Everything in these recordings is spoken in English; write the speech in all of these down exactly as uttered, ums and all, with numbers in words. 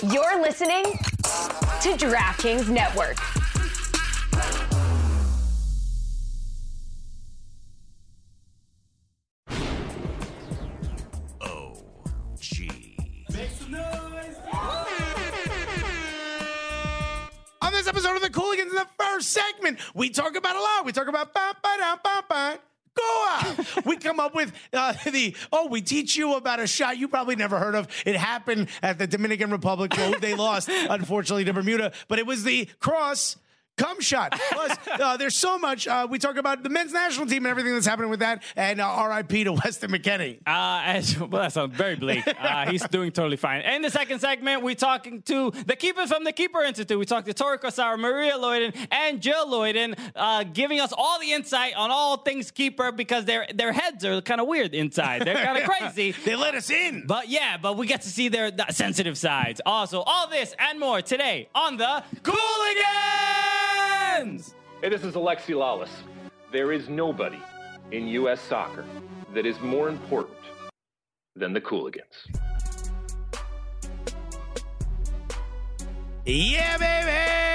You're listening to DraftKings Network. O G. Make some noise. On this episode of the Cooligans, in the first segment, we talk about a lot. We talk about ba ba da ba ba. Goa. We come up with uh, the, oh, we teach you about a shot you probably never heard of. It happened at the Dominican Republic. Well, they lost, unfortunately, to Bermuda, but it was the cross cum shot. Plus, uh, there's so much. Uh, we talk about the men's national team and everything that's happening with that, and uh, R I P to Weston McKennie. Uh, as, well, that sounds very bleak. Uh, he's doing totally fine. In the second segment, we're talking to the keepers from the Keeper Institute. We talked to Tori Corsaro, Maria Loyden, and Jill Loyden, uh, giving us all the insight on all things Keeper because their their heads are kind of weird inside. They're kind of crazy. They let us in. But yeah, but we get to see their the sensitive sides. Also, all this and more today on the Cooligans! Hey, this is Alexi Lawless. There is nobody in U S soccer that is more important than the Cooligans. Yeah, baby!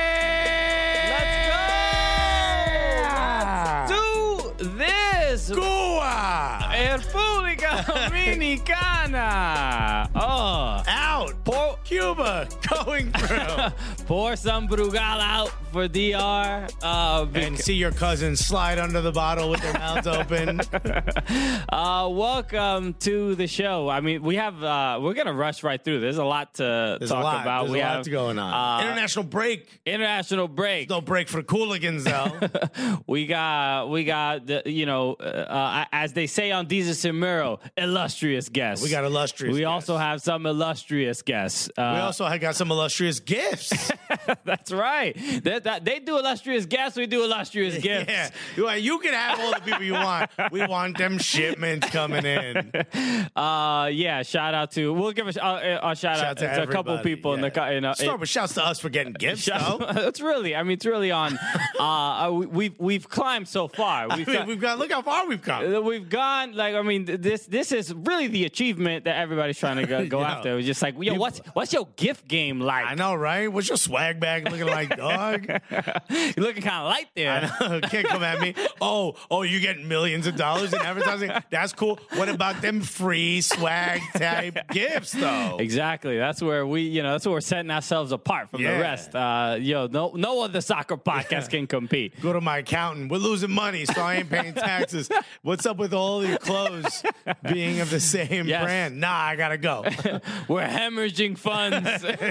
Let's go! Do this! Goa! República Dominicana! Oh. Out! Pour, Cuba going through. pour some Brugal out for D R. Uh, And see your cousins slide under the bottle with their mouths open. uh, welcome to the show. I mean, we have, uh, we're going to rush right through. There's a lot to There's talk a lot. about. There's we a lot have going on. Uh, International break. International break. No break for Cooligans, though. we got, we got, the, you know, uh, uh, as they say on Deezus and Muro, illustrious guests. We got illustrious We guests. also have some illustrious guests. Uh, We also have got some illustrious gifts. That's right. They, that, they do illustrious guests. We do illustrious gifts. Yeah. You, you can have all the people you want. We want them shipments coming in. Uh, yeah. Shout out to. We'll give a, uh, a shout, Shout out to to, a couple everybody, people in yeah. the. co- In, uh, Start with shouts to us for getting gifts, shout- though. It's really. I mean, it's really on. Uh, we, we've we've climbed so far. We've, I mean, got, we've got, look how far we've come. We've gone like I mean this this is really the achievement that everybody's trying to go, go Yeah. after. It's just like yo, what's what's your gift game like? I know, right? What's your swag bag looking like, dog? You're looking kind of light there. I know. Can't come at me. Oh, oh, you get millions of dollars in advertising? That's cool. What about them free swag type gifts, though? Exactly. That's where we, you know, that's where we're setting ourselves apart from Yeah. the rest. Uh, yo, no, no other soccer podcast can compete. Go to my accountant. We're losing money, so I ain't paying taxes. What's up with all your clothes being of the same Yes. brand? Nah, I gotta go. We're hemorrhaging funds.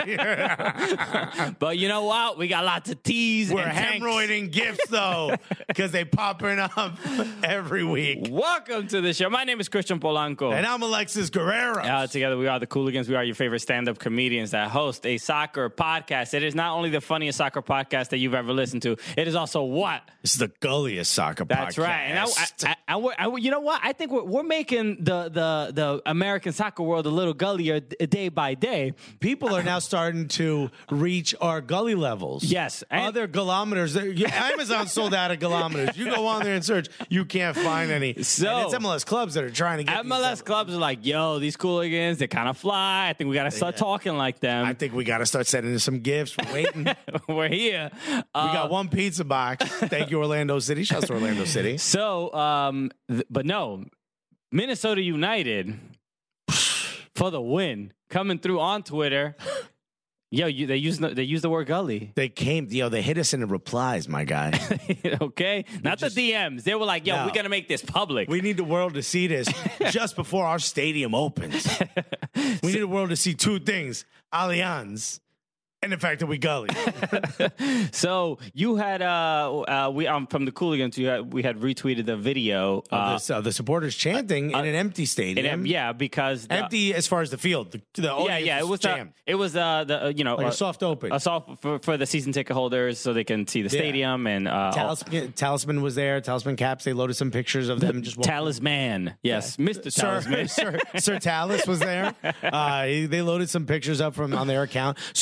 But you know what? We got lots of teas We're and tanks. hemorrhoiding gifts though, because they popping up every week. Welcome to the show. My name is Christian Polanco. And I'm Alexis Guerrero. Uh, together we are the Cooligans. We are your favorite stand-up comedians that host a soccer podcast. It is not only the funniest soccer podcast that you've ever listened to. It is also what? This is the gulliest soccer That's podcast. right. And I, I, I, we're, I, you know what? I think we're, we're making the, the, the American soccer world a little gullier d- day by day. People are now starting to reach our gully levels. Yes. And- Other gullometers. they're- yeah, Amazon sold out of gullometers. You go on there and search, you can't find any. So- and it's M L S clubs that are trying to get M L S these clubs are like, yo, these Cooligans, they kind of fly. I think we got to start Yeah. talking like them. I think we got to start sending in some gifts. We're waiting. we We're here. Uh, got one pizza box. Thank you, Orlando City. Shouts to Orlando City. So, um, th- but no, Minnesota United for the win coming through on Twitter. Yo, you, they use the, they use the word gully. They came, yo, they hit us in the replies, my guy. Okay, not just- the D Ms. They were like, yo, No. we're gonna make this public. We need the world to see this just before our stadium opens. We need the world to see two things: Allianz and the fact that we gully. So you had uh, uh we um from the Cooligans you had, we had retweeted the video. Uh, Uh, the, uh, the supporters chanting in an empty stadium. and, um, yeah, because the, Empty as far as the field. The, the Yeah, audience yeah, it was uh, jammed. it was uh the uh, you know Like a uh, soft open. a soft for, for the season ticket holders so they can see the Yeah. stadium and uh, Talisman, Talisman was there. Talisman Caps. They loaded some pictures of them just walking. Talisman. Yes, Mister Talisman. Sir, Sir, Sir Talis was there. Uh, he- they loaded some pictures up from on their account. So I like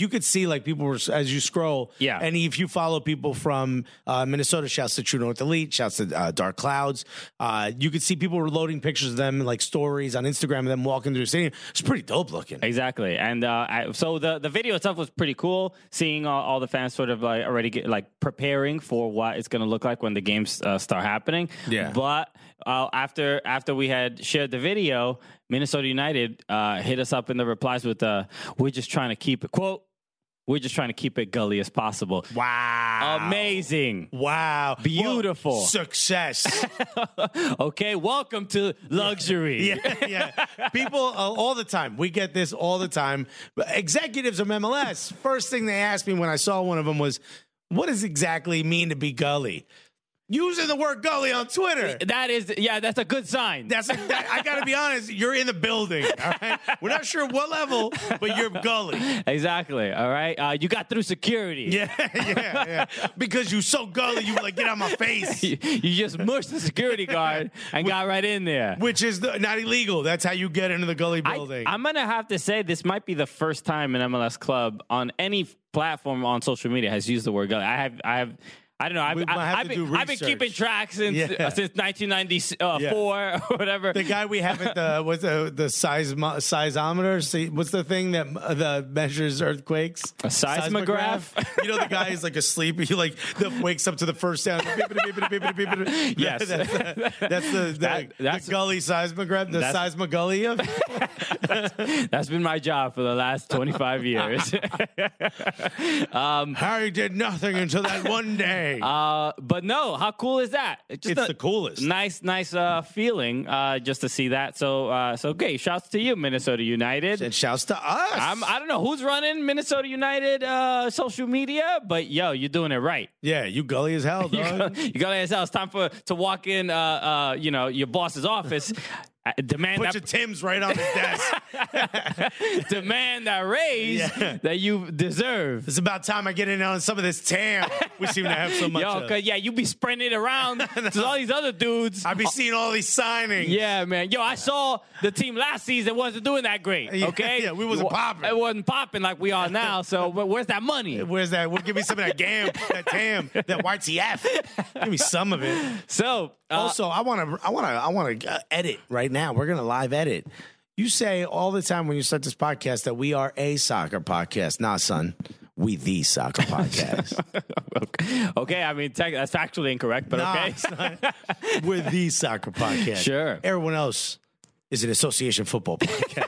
you could see like people were as you scroll. Yeah. And if you follow people from uh, Minnesota, shouts to True North Elite, shouts to uh, Dark Clouds. Uh, you could see people were loading pictures of them, like stories on Instagram of them walking through the stadium. It's pretty dope looking. Exactly. And uh, I, so the, the video itself was pretty cool, seeing all, all the fans sort of like already get, like preparing for what it's going to look like when the games uh, start happening. Yeah. But uh, after after we had shared the video, Minnesota United uh, hit us up in the replies with, uh, we're just trying to keep it, quote, we're just trying to keep it gully as possible. Wow. Amazing. Wow. Beautiful. Well, success. Okay, welcome to luxury. Yeah, yeah. People uh, all the time. We get this all the time. Executives of M L S, first thing they asked me when I saw one of them was, what does exactly mean to be gully? Using the word gully on Twitter. That is, yeah, that's a good sign. That's a, that, I got to be honest. You're in the building. All right. We're not sure what level, but you're gully. Exactly. All right. Uh, you got through security. Yeah, yeah, yeah. Because you so gully, you were like, get out of my face. you, you just mushed the security guard and got right in there. Which is the, not illegal. That's how you get into the gully I, building. I'm going to have to say this might be the first time an M L S club on any platform on social media has used the word gully. I have, I have. I don't know. I've, We might have I've, to been, do I've been research. keeping track since Yeah. uh, since nineteen ninety-four Yeah. or whatever. The guy we have at the what's the the seismo, seismometer? See, what's the thing that uh, the measures earthquakes? A seismograph? You know, the guy is like asleep. He like the, wakes up to the first sound. Yes. that's the, that's the, the, That- that's- the gully seismograph. The That's- seismogully. That's been my job for the last twenty-five years. Harry did nothing until that one day. uh, but no, how cool is that? Just It's a the coolest. Nice, nice uh, feeling uh, just to see that. So, uh, so okay. Shouts to you, Minnesota United. And shouts to us. I'm, I don't know who's running Minnesota United uh, social media, but yo, you're doing it right. yeah, you gully as hell, You dog. got, you got to It's time for to walk in, uh, uh, you know, your boss's office. uh, Demand Put that your Tim's right on his desk. demand that raise Yeah. that you deserve. It's about time I get in on some of this tam. We seem to have so much. Yo, of. cause yeah, you be spreading it around to all these other dudes. I be seeing all these signings. Yeah, man. Yo, I saw the team last season wasn't doing that great. Yeah, Okay, yeah, we wasn't popping. It wasn't popping like we are now. So, but where's that money? Where's that? Well, give me some of that gam, that tam, that Y T F. Give me some of it. So, uh, Also, I want to, I want to, I want to uh, edit right now. We're gonna live edit. You say all the time when you start this podcast that we are a soccer podcast. Nah, son, we the soccer podcast. okay, I mean tech, that's factually incorrect, but Nah, okay. son, we're the soccer podcast. Sure. Everyone else is an association football podcast.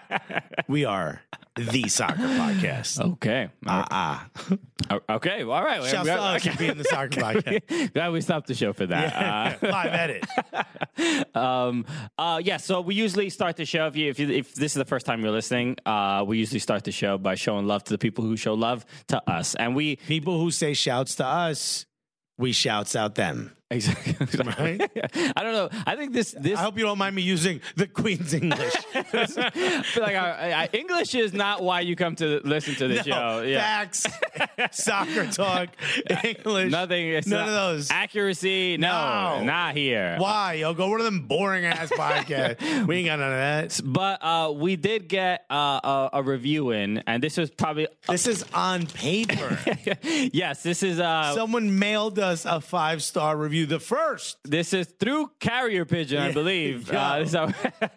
We are the soccer podcast. Okay. Ah, ah. Uh, okay. All right. Shouts We to are- us for being the soccer podcast. Glad we stopped the show for that. Live edit. Uh, um, uh, yeah. So we usually start the show. If you, if you, if this is the first time you're listening, uh, we usually start the show by showing love to the people who show love to us, and we People who say shouts to us, we shouts out them. exactly. Right? I don't know. I think this this I hope you don't mind me using the Queen's English. I feel like our, I, English is not why you come to listen to the No, show. Yeah. facts, soccer talk, English. Nothing. It's None not- of those. Accuracy. No, No. not here. Why? Yo, go one of them boring ass podcasts. We ain't got none of that. But uh, we did get uh, a, a review in, and this was probably This is on paper. yes. This is uh, Someone mailed us a five star review, the first. this is through Carrier Pigeon, I Yeah. believe. Yeah. Uh, so,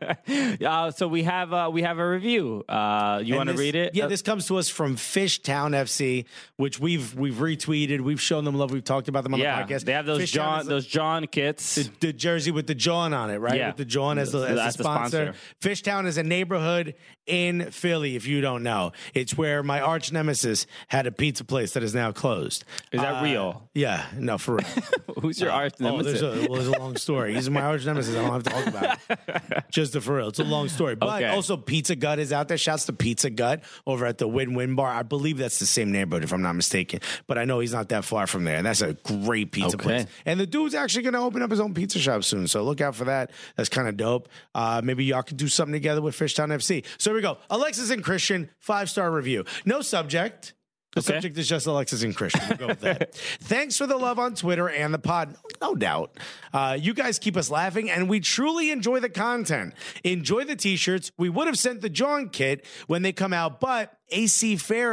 uh, so we have uh, we have a review. Uh, you And want to this- read it? Yeah, Uh, this comes to us from Fishtown F C, which we've we've retweeted. We've shown them love. We've talked about them on yeah. the podcast. They have those Fishtown John is those John kits. the, the jersey with the John on it, right? Yeah. With the John as the, as That's the the sponsor. sponsor. Fishtown is a neighborhood in Philly, if you don't know. It's where my arch nemesis had a pizza place that is now closed. Is that Uh, real? Yeah, no, for real. Who's your arch Oh, nemesis? there's a, well, there's a long story. He's my arch nemesis. I don't have to talk about it. Just the for real. It's a long story. But Okay. also, Pizza Gut is out there. Shouts to Pizza Gut over at the Win-Win Bar. I believe that's the same neighborhood, if I'm not mistaken. But I know he's not that far from there. And that's a great pizza Okay. place. And the dude's actually going to open up his own pizza shop soon. So look out for that. That's kind of dope. Uh, maybe y'all could do something together with Fishtown F C. So here we go. Alexis and Christian, five-star review. No subject. The Okay. subject is just Alexis and Christian. We'll go with that. Thanks for the love on Twitter and the pod. No doubt. Uh, you guys keep us laughing, and we truly enjoy the content. Enjoy the t-shirts. We would have sent the John kit when they come out, but A C Fair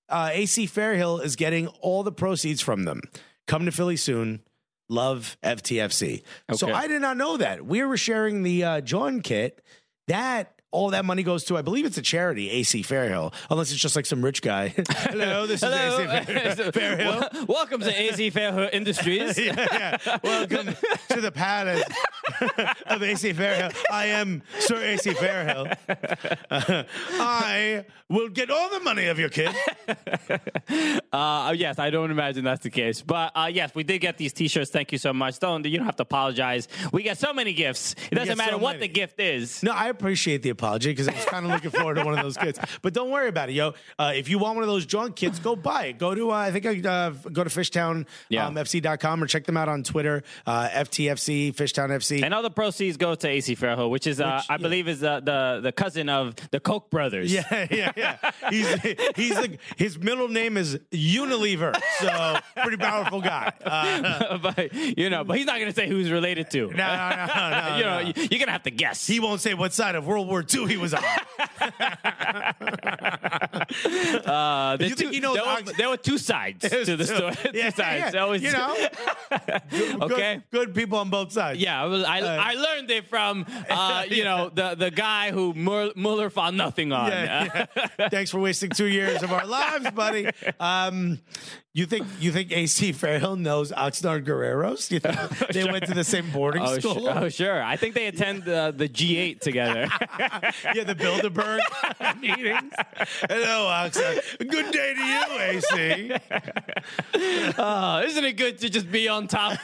uh, A C Fairhill is getting all the proceeds from them. Come to Philly soon. Love F T F C. So Okay. I did not know that. We were sharing the uh, John kit. That all that money goes to, I believe it's a charity, A C Fairhill, unless it's just like some rich guy. Hello, this Hello. is A C Fairhill. Fairhill. Wel- Welcome to A C Fairhill Industries. yeah, yeah. Welcome to the palace of A C Fairhill. I am Sir A C Fairhill. Uh, I will get all the money of your kid. Uh, yes, I don't imagine that's the case. But uh, yes, we did get these T-shirts. Thank you so much. Don't you don't have to apologize. We get so many gifts. It doesn't get matter so what many. the gift is. No, I appreciate the apology because I was kind of looking forward to one of those kits. But don't worry about it, yo. Uh, if you want one of those John kits, go buy it. Go to, uh, I think I uh, go to fishtown f c dot com or check them out on Twitter, uh, F T F C, Fishtown F C. And all the proceeds go to A C Fairhill, which is, uh, Which, I yeah. believe, is uh, the the cousin of the Koch brothers. Yeah, yeah, yeah. He's he's like his middle name is Unilever, so pretty powerful guy. Uh, but you know, but he's not going to say who's related to. no, no, no, no. you know, no. you're gonna have to guess. He won't say what side of World War Two he was on. Uh, the You think two- he knows there, were, Ox- there were two sides to the story. Yeah, two sides. yeah. There was- You know, Good- Okay. good people on both sides. Yeah, I, was, I, Uh, I learned it from, uh, you know, the, the guy who Mueller, Mueller found nothing on. Yeah, yeah. Thanks for wasting two years of our lives, buddy. Um, you think you think A C Fairhill knows Oxnard Guerreros? You think they went to the same boarding Oh, school? su- oh, sure. I think they attend uh, the G eight together. Yeah, the Bilderberg meetings. Hello, Oxnard. Good day to you, A C. Uh, isn't it good to just be on top?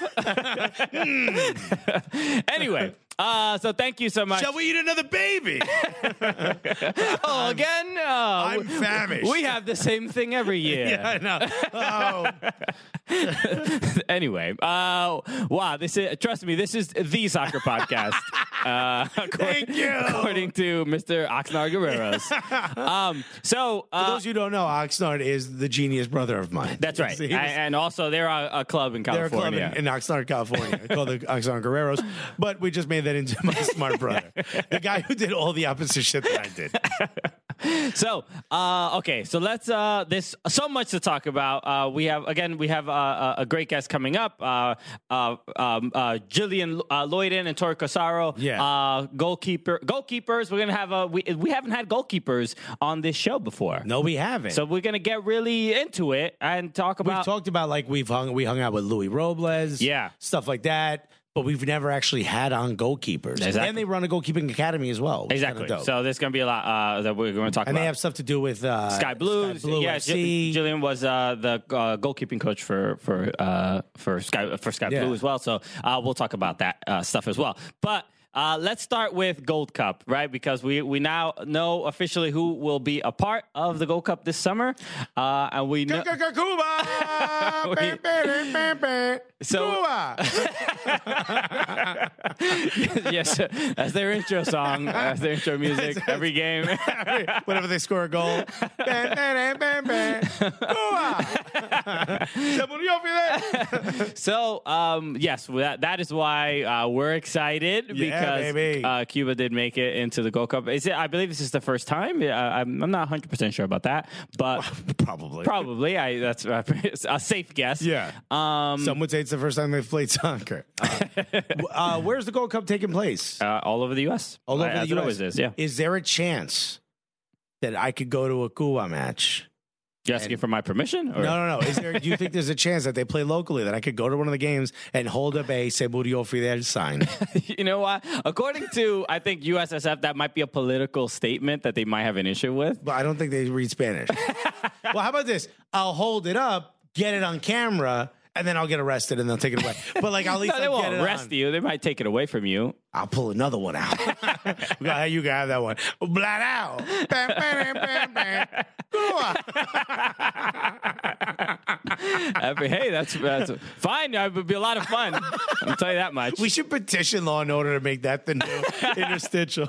Anyway, uh, so thank you so much. Shall we eat another baby? Oh, again? Uh, I'm famished. We have the same thing every year. Yeah, I know. Oh, Anyway, uh, wow, this is, trust me, this is the soccer podcast. Uh, according, Thank you. according to Mister Oxnard Guerreros. Um, so, for uh, those who don't know, Oxnard is the genius brother of mine. that's right. See, And, and also, they're a, a club in They're a club California. in, in Oxnard, California, called the Oxnard Guerreros. But we just made that into my smart brother, the guy who did all the opposite shit that I did. So, uh, okay, so let's. Uh, there's so much to talk about. Uh, we have again, we have uh, a great guest coming up. Uh, uh, um, uh, Jillian uh, Lloyden and Tori Cosaro. Yeah. Uh, goalkeeper, goalkeepers. We're gonna have a. We we haven't had goalkeepers on this show before. No, we haven't. So we're gonna get really into it and talk We've about. talked about like we've hung we hung out with Louis Robles, Yeah. stuff like that. But we've never actually had on goalkeepers, Exactly. and they run a goalkeeping academy as well. which is Exactly. kinda dope. So there's gonna be a lot uh, that we're gonna talk and about. they have stuff to do with uh, Sky Blues. Sky Blue yeah, F C. Jill- Jillian was uh, the uh, goalkeeping coach for for uh, for Sky for Sky Yeah. Blue as well. So uh, we'll talk about that uh, stuff as well. But uh, let's start with Gold Cup, right? Because we we now know officially who will be a part of the Gold Cup this summer, uh, and we know. Cuba. Bam, bam, bam, bam. So- Cuba. Yes, that's their intro song. That's their intro music every game. Whenever they score a goal. Bam, bam, bam, bam. Cuba. Se murió Fidel. So, um, yes, that, that is why uh, we're excited Yeah, because baby. uh, Cuba did make it into the Gold Cup. Is it? I believe this is the first time. Yeah, I'm, I'm not one hundred percent sure about that, but Probably. probably. I that's uh, a safe guess. Yeah. Um, Some would say it's the first time they've played soccer. Uh, uh, where's the Gold Cup taking place? uh, all over the U S. All over As the it U S. always is. Yeah. Is there a chance that I could go to a Cuba match? You're asking for my permission? Or? No, no, no. Is there? Do you think there's a chance that they play locally that I could go to one of the games and hold up a Se murió Fidel sign? You know what? According to I think U S S F, that might be a political statement that they might have an issue with. But I don't think they read Spanish. Well, how about this? I'll hold it up, get it on camera, and then I'll get arrested and they'll take it away. But like, at least No, they I'll won't get it arrest on. you. They might take it away from you. I'll pull another one out. You can have that one. Blat out. Bam, bam, bam, bam. Cuba. Every- hey, that's, that's fine. It would be a lot of fun. I'll tell you that much. We should petition Law and Order to make that the new interstitial.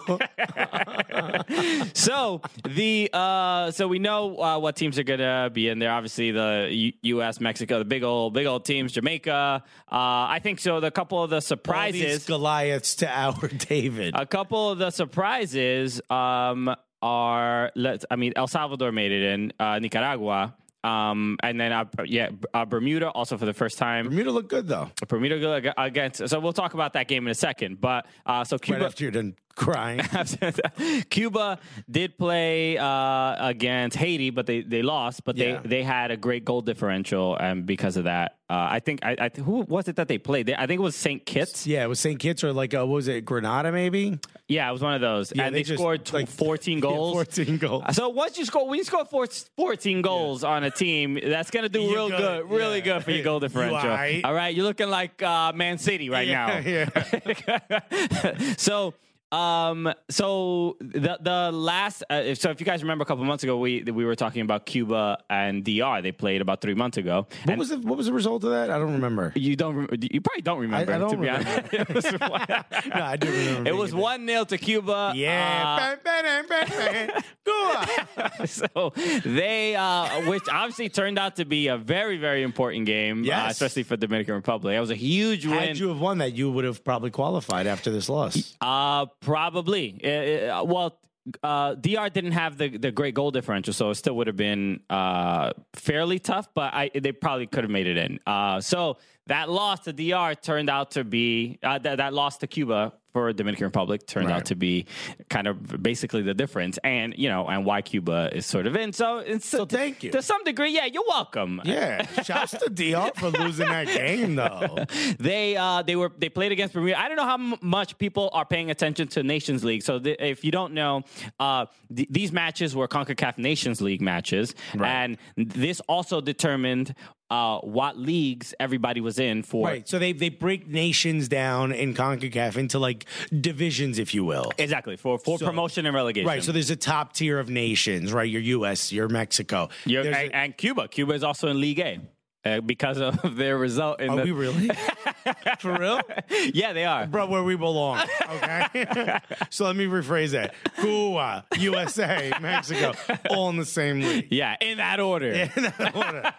So the uh, so we know uh, what teams are gonna be in there. Obviously, the U- U.S., Mexico, the big old big old teams, Jamaica. Uh, I think so. The couple of the All these surprises, Goliaths to our David. a couple of the surprises um, are. Let's. I mean, El Salvador made it in. Uh, Nicaragua. Um, and then, uh, yeah, uh, Bermuda also for the first time. Bermuda looked good though. Bermuda ag- against. So we'll talk about that game in a second. But uh, so Cuba. Right after you're done crying. Cuba did play uh, against Haiti, but they, they lost. But Yeah. they, they had a great goal differential, and because of that, uh, I think I, I th- who was it that they played? They, I think it was Saint Kitts. Yeah, it was Saint Kitts or like uh, what was it, Grenada maybe? Yeah, it was one of those, Yeah, and they they, just, scored tw- like, fourteen Yeah, goals. fourteen goals. So once you score, when you score four, fourteen goals on a team, that's gonna do You're real good, good, really yeah. good for your goal You differential. aight. All right, you're looking like uh, Man City right Yeah, now. yeah. so. Um. So the the last. Uh, if, so if you guys remember, a couple months ago, we we were talking about Cuba and D R. They played about three months ago. What And was the what was the result of that? I don't remember. you don't? rem- You probably don't remember. I don't to be remember. honest, it was one, No, I do remember. it was thinking one nil to Cuba. that. Yeah. Uh, Bang, bang, bang, bang, bang. Go on. so they, uh, which obviously turned out to be a very, very important game, Yes. uh, especially for the Dominican Republic. It was a huge win. Had you have won that, you would have probably qualified after this loss. Uh, probably. Uh, uh, well, uh, D R didn't have the, the great goal differential, so it still would have been uh, fairly tough, but I, they probably could have made it in. Uh, so that loss to D R turned out to be, uh, th- that loss to Cuba for Dominican Republic turned Right. out to be kind of basically the difference, and you know, and why Cuba is sort of in. So, it's, So thank you. to some degree. Yeah, you're welcome. Yeah. Shouts to D R for losing that game, though. They uh, they were they played against Bermuda. I don't know how m- much people are paying attention to Nations League. So th- if you don't know, uh, th- these matches were CONCACAF Nations League matches, Right. and this also determined uh, what leagues everybody was in for. Right. So they, they break nations down in CONCACAF into like divisions, if you will. Exactly, for for So- promotion and relegation. Right. So there's a top tier of nations, right? Your U S, your Mexico. You're- There's and, a- and Cuba. Cuba is also in League A. Uh, because of their result in Are the we really? For real? yeah, they are. Bro, where we belong. Okay. So let me rephrase that. Cuba, U S A, Mexico, all in the same league. Yeah, in that order. In that order.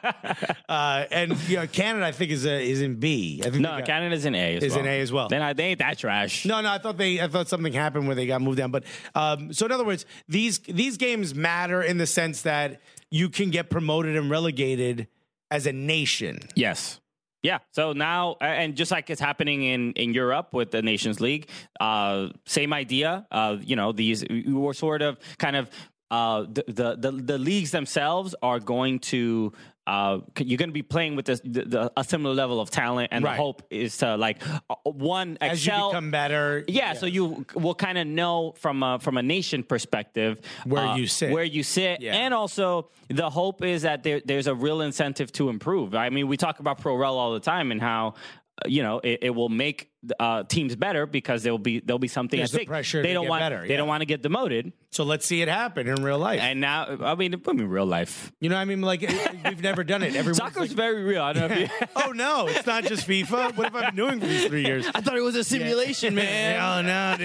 Uh, and you know, Canada, I think, is a, is in B. I think No, they got- Canada's in A as Is well. in A as well. Then I, they ain't that trash. No, no, I thought they, I thought something happened where they got moved down. But um, so in other words, these these games matter in the sense that you can get promoted and relegated as a nation. Yes. Yeah. So now, and just like it's happening in, in Europe with the Nations League, uh, same idea. Uh, you know, these you were sort of kind of uh, the, the the the leagues themselves are going to. Uh, you're going to be playing with this, the, the, a similar level of talent, and Right. the hope is to like uh, one excel. As you become better. Yeah, so you will kind of know from a, from a nation perspective Where uh, you sit. where you sit, Yeah. and also the hope is that there, there's a real incentive to improve. I mean, we talk about Pro Rel all the time and how uh, you know it, it will make uh, teams better because there will be there'll be something There's at the stake. pressure They to don't get want better, they yeah. don't want to get demoted, So let's see it happen in real life. and now I mean, I mean real life. You know what I mean? Like, we've never done it. Everyone's Soccer's like, very real. I don't know if you. oh, no, it's not just FIFA. What have I been doing for these three years? I thought it was a simulation, man. Oh, no,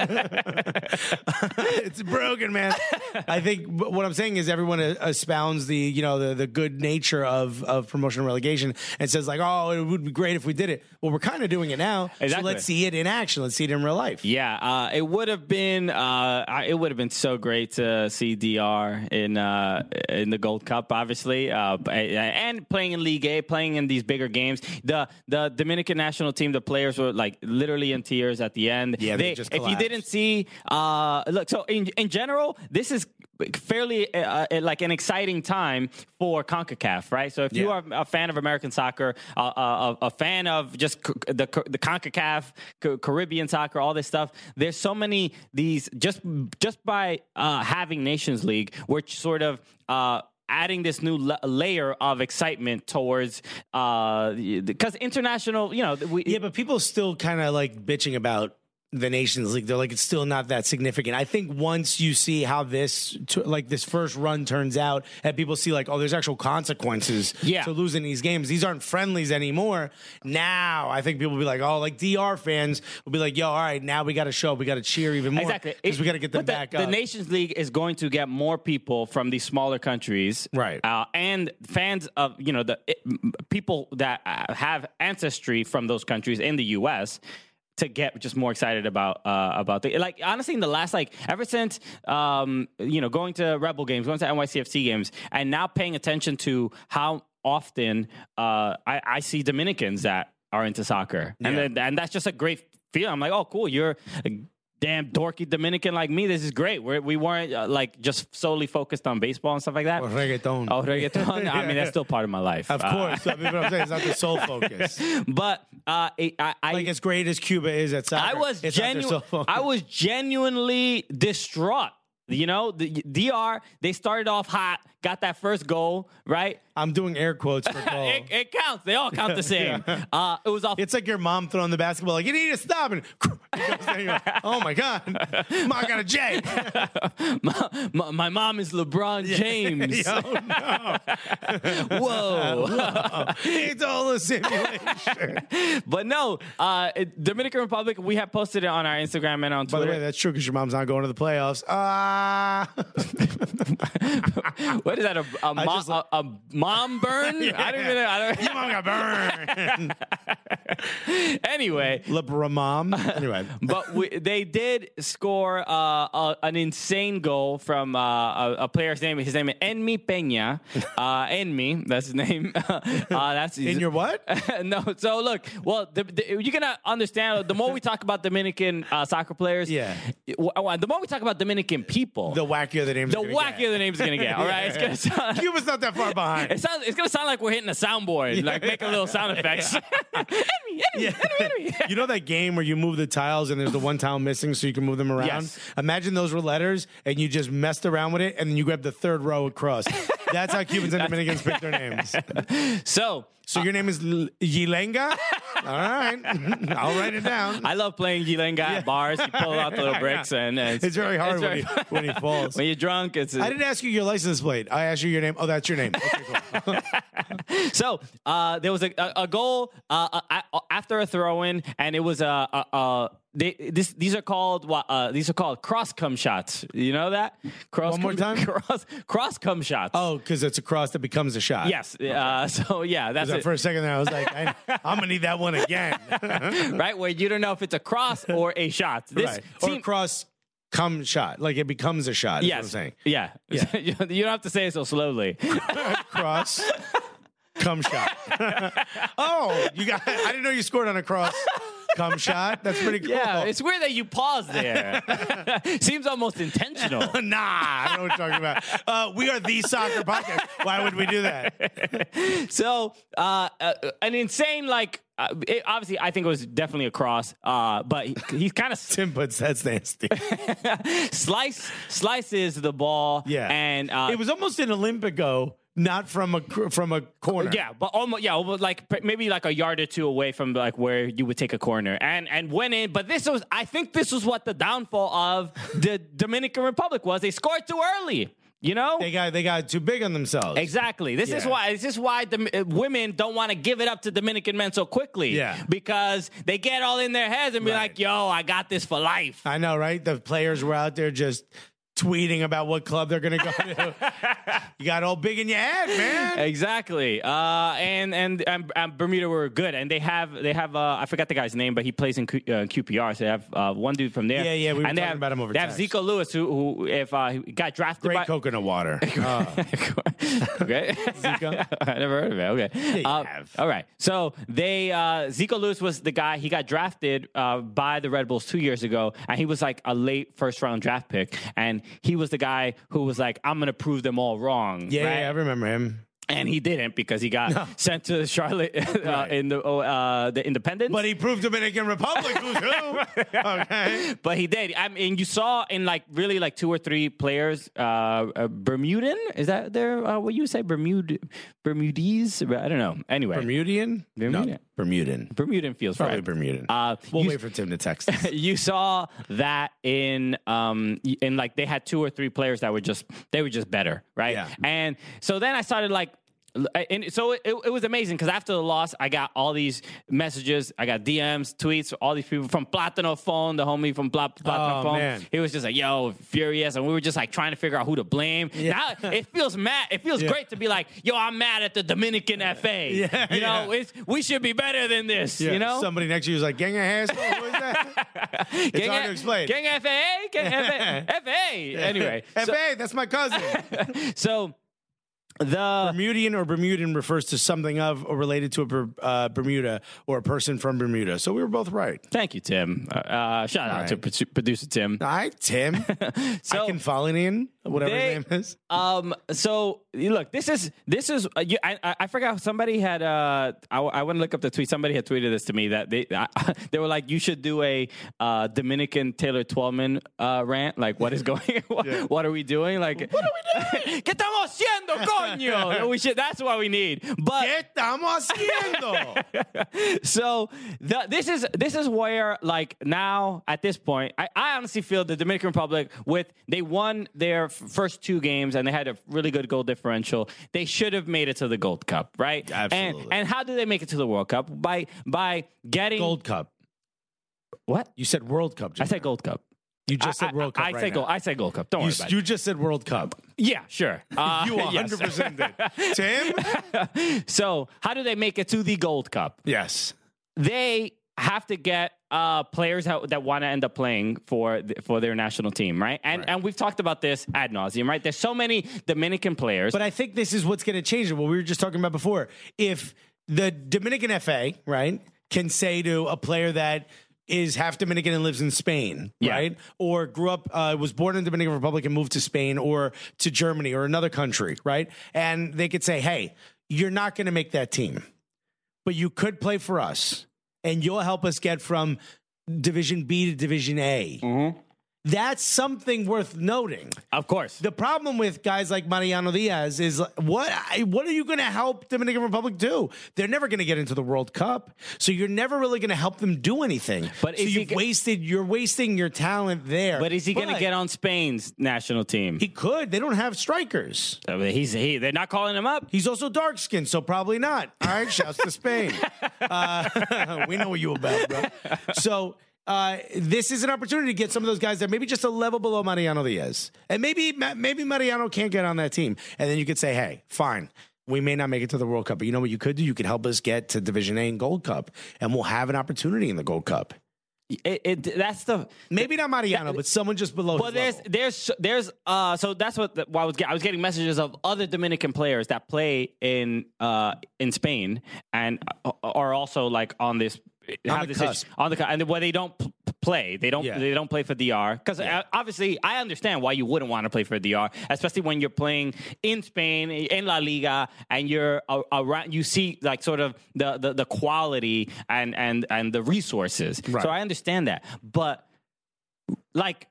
dude. It's broken, man. I think wh- what I'm saying is everyone uh, espounds the, you know, the, the good nature of, of promotion and relegation and says like, oh, it would be great if we did it. Well, we're kind of doing it now. So Exactly. let's see it in action. Let's see it in real life. Yeah, uh, it would have been uh, I- it would have been so great to see D R in uh, in the Gold Cup, obviously, uh, and playing in League A, playing in these bigger games. The the Dominican national team, the players were like literally in tears at the end. Yeah, they just if you collapsed. didn't see, uh, look, so in in general, this is fairly uh, uh, like an exciting time for CONCACAF, right? So if you Yeah. are a fan of American soccer, uh, uh, a, a fan of just c- the the CONCACAF, C- Caribbean soccer, all this stuff, there's so many these just just by uh, having Nations League, which sort of uh, adding this new la- layer of excitement towards uh, because international, you know, we, Yeah, but people still kind of like bitching about the Nations League. They're like, it's still not that significant. I think once you see how this, t- like this first run turns out, and people see like, oh, there's actual consequences Yeah. to losing these games. These aren't friendlies anymore. Now, I think people will be like, oh, like D R fans will be like, yo, all right, now we got to show, we got to cheer even more. Exactly. Because we got to get them But the, back the up. Nations League is going to get more people from these smaller countries, Right. Uh, and fans of you know the it, m- people that uh, have ancestry from those countries in the U S to get just more excited about uh, about the like honestly in the last like ever since um, you know going to Rebel games, going to N Y C F C games, and now paying attention to how often uh, I, I see Dominicans that are into soccer, and Yeah. then, and that's just a great feeling. I'm like, oh, cool, you're a damn dorky Dominican like me. This is great. We're, we weren't uh, like just solely focused on baseball and stuff like that. Or reggaeton. Oh, reggaeton. I mean, that's still part of my life. Of Uh, course. I mean, what I'm saying, it's not the sole focus. but uh, it, I, I Like as great as Cuba is at soccer, I was it's not their genuine. sole focus. I was genuinely distraught. You know, the D R, they started off hot, got that first goal, right? I'm doing air quotes for goal. it, it counts. They all count the same. uh, it was off. It's like your mom throwing the basketball, like, you need to stop. And it goes down, you're like, oh my God. Mom got a J. my, my, my mom is LeBron James. Oh, no. Whoa. It's all a simulation. But no, uh, it- Dominican Republic, we have posted it on our Instagram and on By the Twitter. way, that's true because your mom's not going to the playoffs. Ah. What is that? A, a, mo- just- a, a mom burn? I don't even know. I don't, Your mom got burned. anyway. LeBron mom. Anyway. But we, they did score uh, a, an insane goal from uh, a, a player's name. His name is Enmi Peña. Uh, Enmi, that's his name. uh, that's In your what? no. So look, well, the, the, you're gonna understand. The more we talk about Dominican uh, soccer players, Yeah. w- w- the more we talk about Dominican people, The wackier the names the are gonna wackier get. the name's gonna get. All right, it's gonna sound. Cuba's not that far behind. It sounds, it's gonna sound like we're hitting a soundboard, like making little sound effects. Enemy, enemy, enemy, enemy. You know that game where you move the tiles and there's the one tile missing so you can move them around? Yes. Imagine those were letters and you just messed around with it and then you grab the third row across. That's how Cubans and Dominicans pick their names. So. So your name is L- Yilenga? All right. I'll write it down. I love playing Gilenga at bars. You pull out the little bricks, and uh, it's, It's very hard it's when, very- he, when he falls. when you're drunk. It's I didn't ask you your license plate. I asked you your name. Oh, that's your name. Okay, cool. so uh, there was a, a, a goal uh, uh, after a throw-in, and it was a. a, a they, this, these are called what? Uh, these are called cross cum shots. You know that? Cross One more cum- time? Cross cross cum shots. Oh, because it's a cross that becomes a shot. yes. Uh, so yeah, that's That it. for a second there, I was like, I, I'm going to need that one again. Right where you don't know if it's a cross or a shot. This right. Or team- cross come shot. Like it becomes a shot. Is yes. what I'm saying. Yeah. Yeah. you don't have to say it so slowly. Cross. Come shot. Oh, you got I didn't know you scored on a cross come shot. That's pretty cool. Yeah, it's weird that you paused there. Seems almost intentional. Nah, I don't know what you're talking about. Uh, we are the soccer podcast. Why would we do that? So, uh, uh, an insane, like, uh, it, obviously, I think it was definitely a cross, uh, but he, he's kind of Tim puts that's nasty. slice slices the ball. Yeah. And uh, It was almost an Olympico, not from a cr- from a corner. yeah, but almost yeah, almost like p- maybe like a yard or two away from like where you would take a corner and and went in. But this was, I think, this was what the downfall of the Dominican Republic was. They scored too early. You know, They got they got too big on themselves. exactly. This is Yeah. why. This is why the uh, women don't want to give it up to Dominican men so quickly. Yeah. because they get all in their heads and be Right. like, "Yo, I got this for life." I know, right? The players were out there just tweeting about what club they're going to go to. You got all big in your head, man. Exactly. Uh, and, and and and Bermuda were good, and they have they have uh, I forgot the guy's name, but he plays in Q, uh, Q P R. So they have uh, one dude from there. Yeah, yeah, we were and they talking have, about him over They have text. Zico Lewis, who who if uh, he got drafted Great by. coconut water. Uh, Okay. Zico? I never heard of it. Okay. you Uh, have. all right. So they uh, Zico Lewis was the guy. He got drafted uh, by the Red Bulls two years ago, and he was like a late first round draft pick. And he was the guy who was like, "I'm gonna prove them all wrong." yeah, right? yeah, I remember him. And he didn't because he got sent to Charlotte uh, Right. in the uh, the Independence. But he proved Dominican Republic who's who. Okay. But he did. I mean, you saw in like really like two or three players, uh, uh Bermudan. Is that their uh, what you would say? Bermuda, Bermudese? I don't know. Anyway, Bermudian? Bermudian. No, Bermudan. Bermudan feels Probably right. Bermudan. Uh, we'll you- wait for Tim to text us. You saw that in um in like they had two or three players that were just they were just better, right? Yeah. And so then I started like and so it, it was amazing because after the loss, I got all these messages. I got D Ms, tweets, all these people from Platano Phone, the homie from Pla- Platano Oh, Phone. man. He was just like, yo, furious. And we were just like trying to figure out who to blame. Now it feels mad. It feels Yeah. great to be like, yo, I'm mad at the Dominican F A. Yeah, you know, yeah. it's, we should be better than this, Yeah, you know? somebody next to you is like, gang of hassle? What is that? It's Gang hard F- to explain. Gang F A? Gang F A? F A. Anyway. F A, that's my cousin. So, so the... Bermudian or Bermudan refers to something of or related to a Ber- uh, Bermuda or a person from Bermuda. So we were both right. Thank you, Tim. Uh, uh, shout out right. to pro- producer Tim. All right, Tim. So, I can follow in whatever they- his name is. Um. So you look, this is this is. Uh, you, I I I forgot. Somebody had. Uh. I, I want to look up the tweet. Somebody had tweeted this to me that they uh, they were like, you should do a uh, Dominican Taylor Twelman uh, rant. Like, what is going? what, Yeah. what are we doing? Like, what are we doing? ¿Qué estamos haciendo, coño? We should. That's what we need. But ¿Qué estamos haciendo? so the, this is this is where like now at this point I, I honestly feel the Dominican Republic with they won their f- first two games and they had a really good goal differential. They should have made it to the Gold Cup, right? Absolutely. And, and how did they make it to the World Cup? By by getting Gold Cup. what? You said World Cup. I Just said Gold Cup. You just I, said World Cup. I, I right say now. gold. I say Gold Cup. Don't worry You, about you it. just said World Cup. Yeah, sure. Uh, You one hundred percent yes. did. Tim? So how do they make it to the Gold Cup? Yes. They have to get uh, players that, that want to end up playing for th- for their national team, right? And Right. and we've talked about this ad nauseum, right? There's so many Dominican players. But I think this is what's going to change it. What we were just talking about before. If the Dominican F A, right, can say to a player that is half Dominican and lives in Spain, Yeah. right? Or grew up, uh, was born in the Dominican Republic and moved to Spain or to Germany or another country, right? And they could say, hey, you're not going to make that team, but you could play for us and you'll help us get from Division B to Division A. Mm-hmm. That's something worth noting. Of course. The problem with guys like Mariano Diaz is what what are you going to help Dominican Republic do? They're never going to get into the World Cup, so you're never really going to help them do anything. But so is he you've go- wasted you're wasting your talent there. but is he going to But get on Spain's national team? He could. They don't have strikers. I mean, he's he. They're not calling him up. He's also dark skinned, so probably not. All right, shouts to Spain. Uh, we know what you about, bro. So. Uh, this is an opportunity to get some of those guys that maybe just a level below Mariano Diaz. And maybe maybe Mariano can't get on that team. And then you could say, hey, fine, we may not make it to the World Cup. But you know what you could do? You could help us get to Division A and Gold Cup. And we'll have an opportunity in the Gold Cup. It, it, that's the Maybe not Mariano, but someone just below Well, his there's level. there's there's uh so that's what the, why I was get, I was getting messages of other Dominican players that play in uh in Spain and uh, are also like on this On have the this cusp. issue- on the cu- and where they don't p- play they don't Yeah. they don't play for D R because obviously I understand why you wouldn't want to play for D R, especially when you're playing in Spain in La Liga and you're a- around you see like sort of the the, the quality and and and the resources. Right. So I understand that, but like.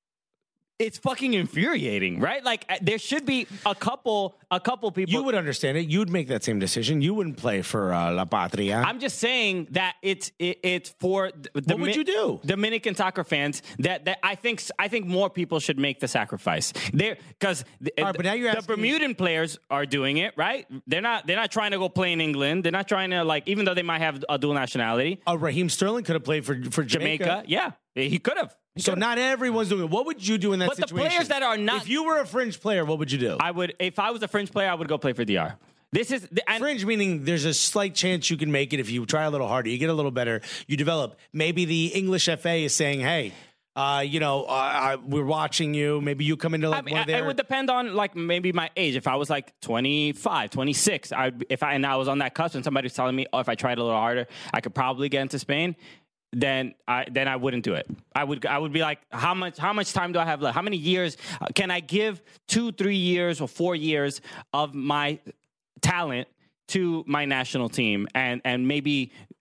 It's fucking infuriating, right? Like uh, there should be a couple, a couple people. You would understand it. You'd make that same decision. You wouldn't play for uh, La Patria. I'm just saying that it's it, it's for the What would you do? Dominican soccer fans that, that I think I think more people should make the sacrifice. There because All right, but now you're the asking- Bermudan players are doing it, right? They're not they're not trying to go play in England. They're not trying to like even though they might have a dual nationality. uh, Raheem Sterling could have played for, for Jamaica. Jamaica, yeah, he could have. So not everyone's doing it. What would you do in that But the situation? players that are not- If you were a fringe player, what would you do? I would if I was a fringe player, I would go play for D R. This is and, Fringe meaning there's a slight chance you can make it if you try a little harder. You get a little better. You develop. Maybe the English F A is saying, hey, uh, you know, uh, we're watching you. Maybe you come into like I mean, one of I- their... it would depend on like maybe my age. If I was like twenty-five, twenty-six, I'd if I and I was on that cusp and somebody was telling me, oh, if I tried a little harder, I could probably get into Spain. Then I then I wouldn't do it. I would I would be like, how much how much time do I have left? How many years uh, can I give? Two, three years or four years of my talent to my national team and and maybe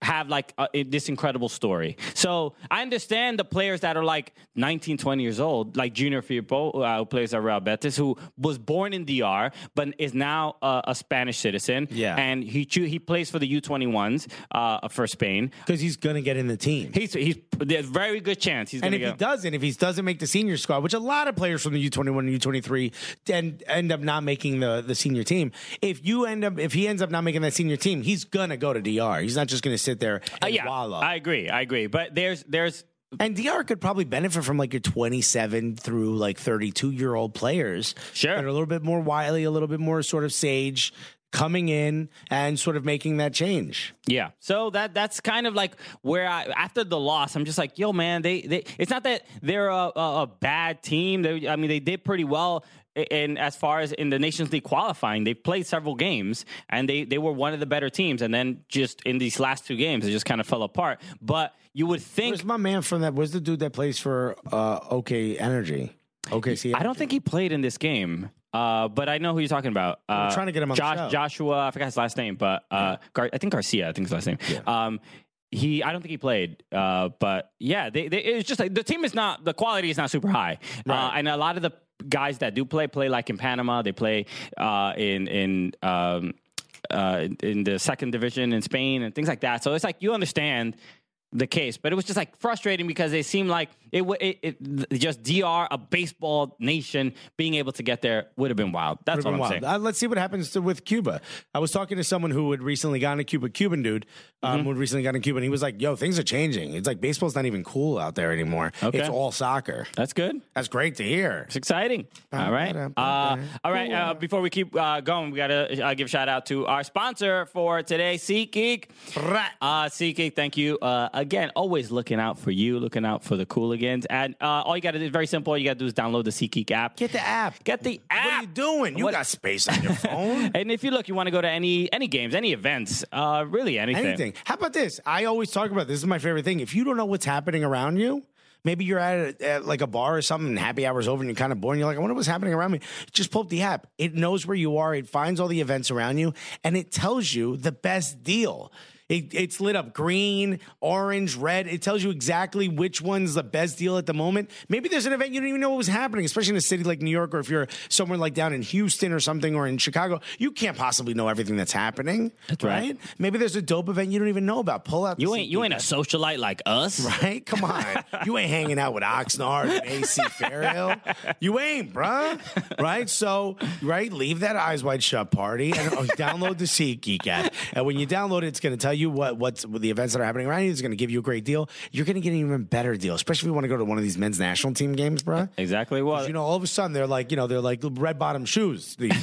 have like uh, this incredible story. So I understand the players that are like nineteen, twenty years old, like Junior Firpo, uh, who plays at Real Betis, who was born in D R, but is now uh, a Spanish citizen. Yeah. And he cho- he plays for the U twenty-ones uh, for Spain. Because he's going to get in the team. He's, he's, there's a very good chance he's going And to if go. he doesn't, if he doesn't make the senior squad, which a lot of players from the U twenty-one and U twenty-three end, end up not making the, the senior team. If you end up, if he ends up not making that senior team, he's going to go to D R. He's not just going to sit there and Uh, yeah, wallow. I agree. I agree. But there's there's And D R could probably benefit from like your twenty-seven through like thirty-two year old players. Sure. That are a little bit more wily, a little bit more sort of sage, coming in and sort of making that change. yeah. So that that's kind of like where I after the loss, I'm just like, yo, man, they they. It's not that they're a, a, a bad team. They, I mean, they did pretty well. And as far as in the Nations League qualifying, they played several games and they, they were one of the better teams. And then just in these last two games, it just kind of fell apart. But you would think. Where's my man from that? Where's the dude that plays for uh, OK Energy? O K C. I don't think he played in this game. Uh, but I know who you're talking about. Uh, We're trying to get him on the Josh, show. Joshua, I forgot his last name, but uh, Gar- I think Garcia, I think his last name. Yeah. Um, he, I don't think he played, uh, but yeah, they, they, it's just like the team is not, the quality is not super high. Right. Uh, and a lot of the guys that do play, play like in Panama, they play uh, in, in, um, uh, in the second division in Spain and things like that. So it's like, you understand the case, but it was just like frustrating because they seemed like it, it, it just D R, a baseball nation, being able to get there would have been wild. That's what I'm wild. saying. Uh, let's see what happens to, with Cuba. I was talking to someone who had recently gone to Cuba, Cuban dude, um, Mm-hmm. who had recently gone to Cuba, and he was like, yo, things are changing. It's like baseball's not even cool out there anymore. Okay. It's all soccer. That's good. That's great to hear. It's exciting. All right. Uh, all right. Uh, before we keep uh, going, we got to uh, give a shout out to our sponsor for today, SeatGeek. Uh, SeatGeek, thank you. Uh, again, always looking out for you, looking out for the Cooligans. And uh, all you got to do is very simple. All you got to do is download the SeatGeek app. Get the app. Get the app. What are you doing? You What- got space on your phone. And if you look, you want to go to any any games, any events, uh, really anything. Anything. How about this? I always talk about this. This is my favorite thing. If you don't know what's happening around you, maybe you're at, a, at like a bar or something, and happy hour's over, and you're kind of bored. And you're like, I wonder what's happening around me. Just pull up the app. It knows where you are. It finds all the events around you, and it tells you the best deal. It, it's lit up green, orange, red. It tells you exactly which one's the best deal at the moment. Maybe there's an event you don't even know what was happening, especially in a city like New York, or if you're somewhere like down in Houston or something, or in Chicago. You can't possibly know everything that's happening, That's right? right. Maybe there's a dope event you don't even know about. Pull out. the You ain't you ain't a SeatGeek socialite like us. app, right? Come on, you ain't hanging out with Oxnard and A C Fairhill. You ain't, bruh. Right? So, right, leave that eyes wide shut party and oh, download the SeatGeek app. And when you download it, it's going to tell you what what's the events that are happening around you. It's going to give you a great deal. You're going to get an even better deal, especially if you want to go to one of these men's national team games, bruh. Exactly. Well, You know, all of a sudden they're like, you know, they're like red bottom shoes. These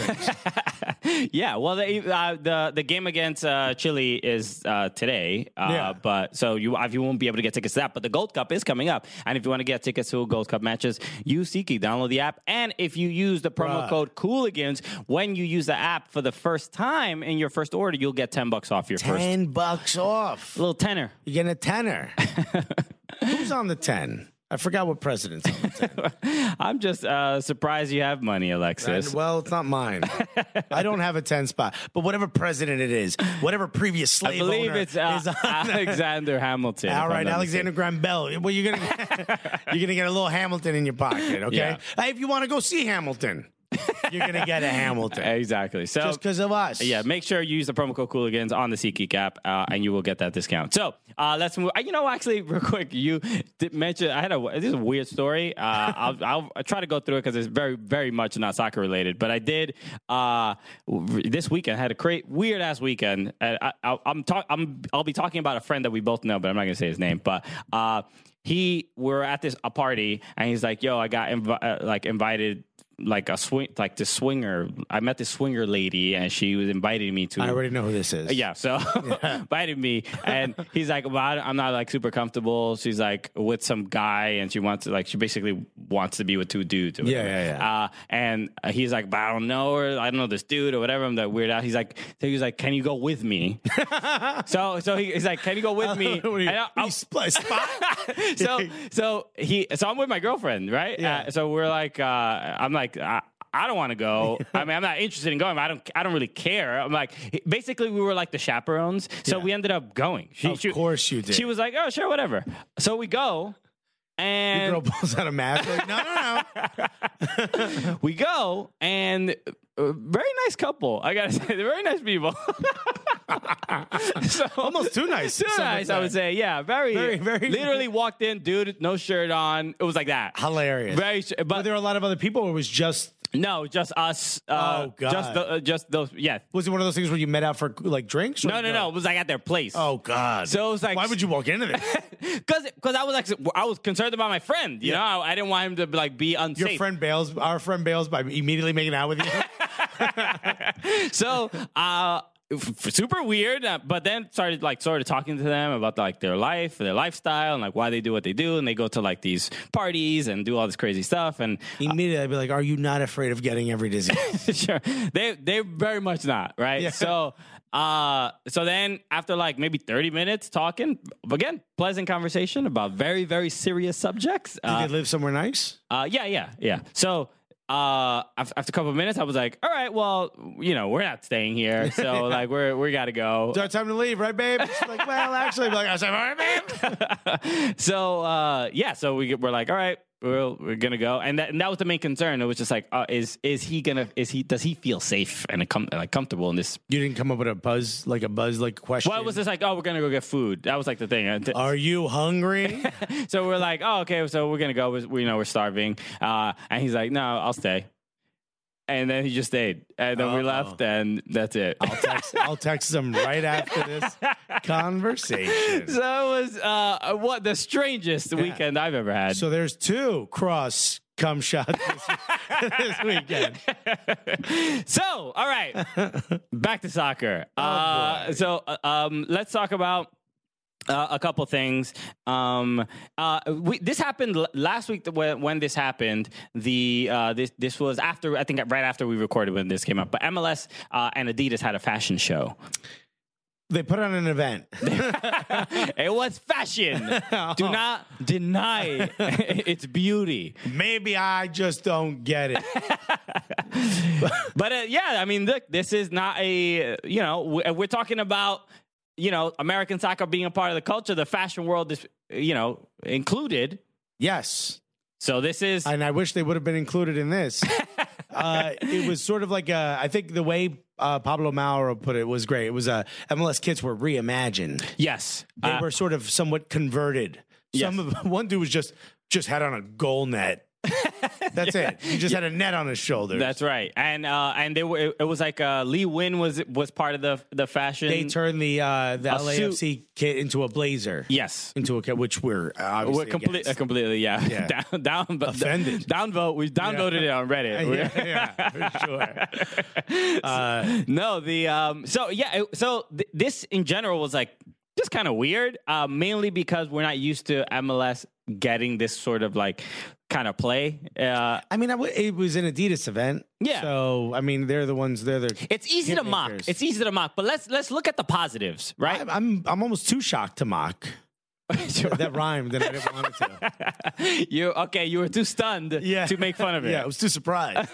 things. yeah. Well, the uh, the the game against uh, Chile is uh, today. Uh, Yeah. But so you you won't be able to get tickets to that. But the Gold Cup is coming up, and if you want to get tickets to Gold Cup matches, use SeatGeek. Download the app, and if you use the promo Bruh. code Cooligans when you use the app for the first time in your first order, you'll get ten bucks off your first. Ten bucks off. A little tenner. You're getting a tenner. Who's on the ten? I forgot what president's on the ten. I'm just uh, surprised you have money, Alexis. And, well, it's not mine. I don't have a ten spot. But whatever president it is, whatever previous slave I believe owner it's uh, is on Alexander Hamilton. if All I'm right, not Alexander Graham Bell. Well, you're gonna you're gonna get a little Hamilton in your pocket, okay? Yeah. Hey, if you want to go see Hamilton, you're gonna get a Hamilton Exactly. So just because of us. yeah, make sure you use the promo code Cooligans on the SeatGeek app, uh, and you will get that discount. So uh, let's move. uh, You know, actually, real quick, you did mention I had a this is a weird story. Uh, I'll, I'll, I'll try to go through it because it's very, very much not soccer related. But I did uh, this weekend. I had a great weird ass weekend. And I, I, I'm talk, I'm I'll be talking about a friend that we both know, but I'm not gonna say his name. But uh, he we're at this a party, and he's like, "Yo, I got invi- uh, like invited." Like a swing, like the swinger. I met this swinger lady, and she was inviting me to. I already know who this is. Yeah, so invited me, and he's like, "Well, I'm not like super comfortable." She's like with some guy, and she wants to like she basically wants to be with two dudes. Or Yeah, whatever. yeah, yeah. Uh, and he's like, "But I don't know her. I don't know this dude or whatever." I'm that weird out. He's like, so he was like, "Can you go with me?" so, so he, he's like, "Can you go with me?" What are you, And I- what are you, spl- spot? so so he so I'm with my girlfriend, right? Yeah. Uh, so we're like, uh, I'm like, I, I don't want to go. I mean, I'm not interested in going. But I don't. I don't really care. I'm like, basically, we were like the chaperones. So Yeah. we ended up going. She, Of she- course you did. She was like, oh, sure, whatever. So we go. The And girl pulls out a mask. Like, no, no, no. we go, and uh, very nice couple. I gotta say, they're very nice people. so, Almost too nice. too Some nice, would I would say. say. Yeah, very, Very, very- Literally walked in, dude, no shirt on. It was like that. Hilarious. Very, Were but there a lot of other people, or was just no, just us. Uh, Oh, God. Just the, uh, just those. Yeah. was it one of those things where you met out for like drinks? or No, no, no. It was like at their place. Oh God. So it was like, why would you walk into this? Because because I was like I was concerned about my friend. You Yeah. know, I, I didn't want him to like be unsafe. Your friend bails. Our friend bails by immediately making out with you. So, uh, f- super weird. Uh, but then started like sort of talking to them about like their life, their lifestyle, and like why they do what they do, and they go to like these parties and do all this crazy stuff. And Immediately, I'd be like, "Are you not afraid of getting every disease?" sure, they they very much not right. Yeah. So, uh, so then after like maybe thirty minutes talking, again, pleasant conversation about very very serious subjects. Did Uh, they live somewhere nice? Uh, yeah, yeah, yeah. So uh, af- after a couple of minutes, I was like, all right, well, you know, we're not staying here. So, like, we're, we got to go. It's our time to leave, right, babe? She's like, well, actually, I'm like, I was like, all right, babe. So, uh, yeah, so we, we're like, all right, we're, we're going to go. And that, and that was the main concern. It was just like, uh, is is he going to, is he, does he feel safe and com- like comfortable in this? You didn't come up with a buzz, like a buzz, like question. Well, it was just like, oh, we're going to go get food. That was like the thing. Uh, t- Are you hungry? So we're like, oh, okay, so we're going to go. We, we, you know, we're starving. Uh, and he's like, no, I'll stay. And then he just stayed. And then we Uh-oh. left, and that's it. I'll text. I'll text them right after this conversation. So it was uh, what the strangest weekend I've ever had. So there's two cross cum shots this, this weekend. So, all right, back to soccer. Oh, uh, boy. so, uh, um, let's talk about uh, a couple things. Um, uh, we, this happened l- last week. When, when this happened, the uh, this this was after I think right after we recorded when this came up. But M L S uh, and Adidas had a fashion show. They put on an event. It was fashion. Do not deny its beauty. Maybe I just don't get it. But uh, yeah, I mean, look, this is not a, you know, we- we're talking about, you know, American soccer being a part of the culture. The fashion world is, you know, included. Yes. So this is, And I wish they would have been included in this. uh, it was sort of like a, I think the way uh, Pablo Mauro put it was great. It was uh, M L S kits were reimagined. yes. They Uh, were sort of somewhat converted. Some Yes. of one dude was just just had on a goal net. That's it. He just had a net on his shoulders. That's right. And uh, and they were, it, it was like uh, Lee Win was was part of the the fashion. they turned the uh, the A L A F C kit into a blazer. Yes. Into a kit, which we're obviously We're complete, uh, against. completely, yeah. Yeah. down, down, but Offended. Downvote. We downvoted it on Reddit. yeah, yeah, for sure. Uh, No, the um. So yeah, it- so th- this in general was like just kind of weird. Uh, mainly because we're not used to M L S getting this sort of like kind of play. Uh, I mean, I w- it was an Adidas event. Yeah. So I mean, they're the ones. They're the. it's easy to hit mock. makers. It's easy to mock. But let's let's look at the positives, right? I'm, I'm I'm almost too shocked to mock. That rhymed, and I didn't want it to. you okay? You were too stunned Yeah. to make fun of it. Yeah, I was too surprised.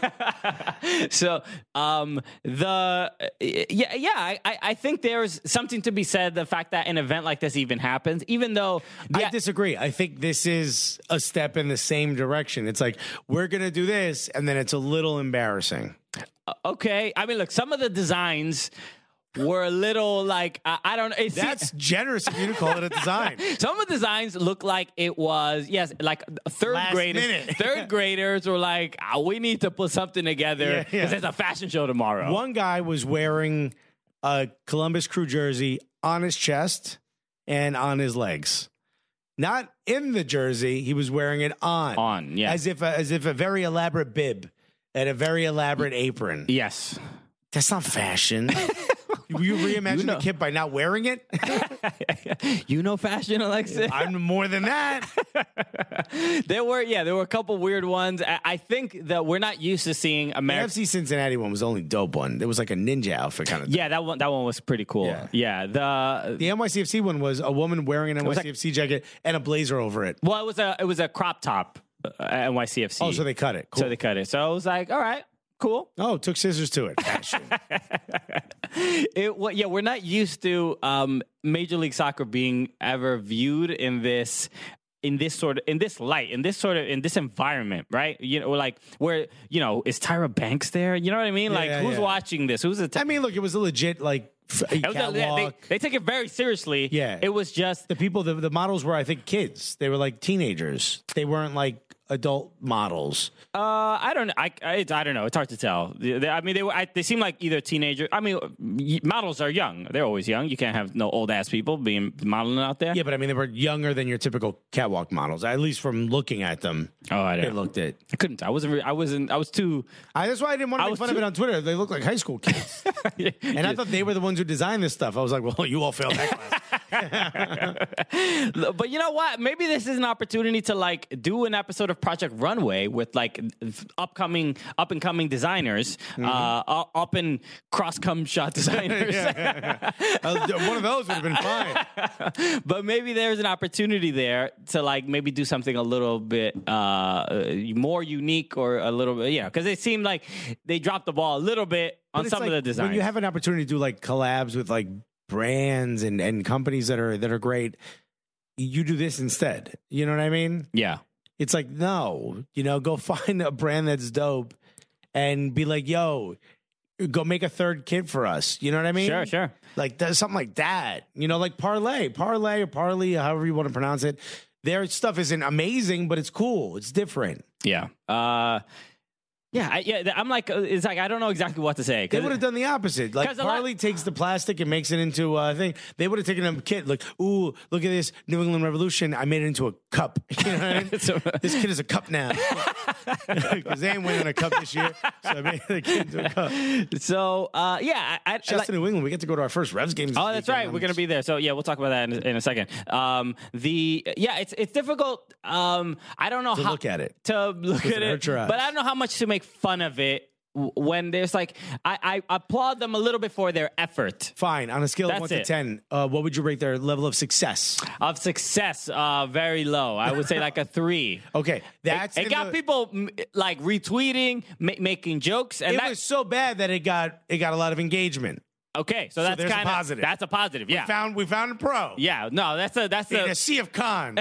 So um the yeah yeah I, I I think there's something to be said the fact that an event like this even happens, even though the, I disagree. I think this is a step in the same direction. It's like we're gonna do this, and then it's a little embarrassing. okay, I mean look, some of the designs were a little like I, I don't know. It's, That's generous of you to call it a design. some of the designs look like it was yes, like third Last graders. minute. Third graders were like, oh, we need to put something together Yeah, because yeah. there's a fashion show tomorrow. One guy was wearing a Columbus Crew jersey on his chest and on his legs. Not in the jersey, he was wearing it on. On, yeah. As if a, as if a very elaborate bib and a very elaborate apron. Yes. That's not fashion. You reimagine You know. the kid by not wearing it? You know fashion, Alexis? I'm more than that. There were, yeah, there were a couple weird ones. I, I think that we're not used to seeing The American. F C Cincinnati one was the only dope one. It was like a ninja outfit kind of thing. Yeah, that one, that one was pretty cool. Yeah. Yeah, the The N Y C F C one was a woman wearing an N Y C F C jacket and a blazer over it. well, it was a it was a crop top uh, N Y C F C. Oh, so they cut it. Cool. so they cut it. So I was like, all right, cool. Oh, took scissors to it. Fashion. It, well, yeah, we're not used to um, Major League Soccer being ever viewed in this. In this sort of, in this light, in this sort of, in this environment, right? You know, like where, you know, is Tyra Banks there? You know what I mean? Yeah, like, yeah, who's yeah. watching this? Who's the? T- I mean, look, it was a legit like f- a It was a- catwalk. they, they take it very seriously. Yeah. It was just The people, the, the models were, I think, kids. They were like teenagers. They weren't like adult models. Uh, I don't. I, I. It's, I don't know. It's hard to tell. They, they- I mean, they were. I, they seem like either teenager. I mean, y- models are young. They're always young. You can't have no old ass people being modeling out there. Yeah, but I mean, they were younger than your typical catwalk models. At least from looking at them, Oh, I they don't. looked it. I couldn't. I wasn't. re- I wasn't. I was too. I, that's why I didn't want I to make was fun of too- it on Twitter. They look like high school kids. And I thought they were the ones who designed this stuff. I was like, well, you all failed that class. But you know what? Maybe this is an opportunity to like do an episode of Project Runway with like upcoming, up and coming designers, Mm-hmm. uh, up and cross cum shot designers. Uh, One of those would have been fine. But maybe there's an opportunity there to like maybe do something a little bit uh, more unique or a little bit, you know, because it seemed like they dropped the ball a little bit on But it's some like of the designs. When you have an opportunity to do like collabs with like brands and, and companies that are that are great, you do this instead. You know what I mean? yeah. It's like, no, you know, go find a brand that's dope and be like, yo, go make a third kit for us. You know what I mean? Sure, sure. Like there's something like that. You know, like Parlay, Parlay or Parley, however you want to pronounce it. Their stuff isn't amazing, but it's cool. It's different. Yeah. Uh, yeah. I, yeah. I'm like, uh, it's like I don't know exactly what to say. They 'cause- would have done the opposite. Like 'Cause a lot- Parley takes the plastic and makes it into a thing. They would have taken a kit like, ooh, look at this New England Revolution. I made it into a cup. You know what I mean? So- This kid is a cup now because they ain't winning a cup this year. So I made the kid into a cup. So uh, yeah, I, I Shouts like, to New England. We get to go to our first Revs games. Oh, that's right. We're gonna be there. So yeah, we'll talk about that in, in a second. Um, the yeah, it's it's difficult. Um, I don't know To how look at it. To look Does at it it, hurt your eyes? but I don't know how much to make fun of it w- when there's like I, I applaud them a little bit for their effort Fine. On a scale of That's one to it. ten, uh, what would you rate their level of success? of success. Uh, very low. I would say like a three. Okay, that's It in got the- people m- like retweeting, ma- making jokes, and It that, was so bad that it got it got a lot of engagement. okay. So, that's there's a kind of positive. That's a positive. Yeah. Found we found a pro. yeah. No, that's a that's In a a sea of cons.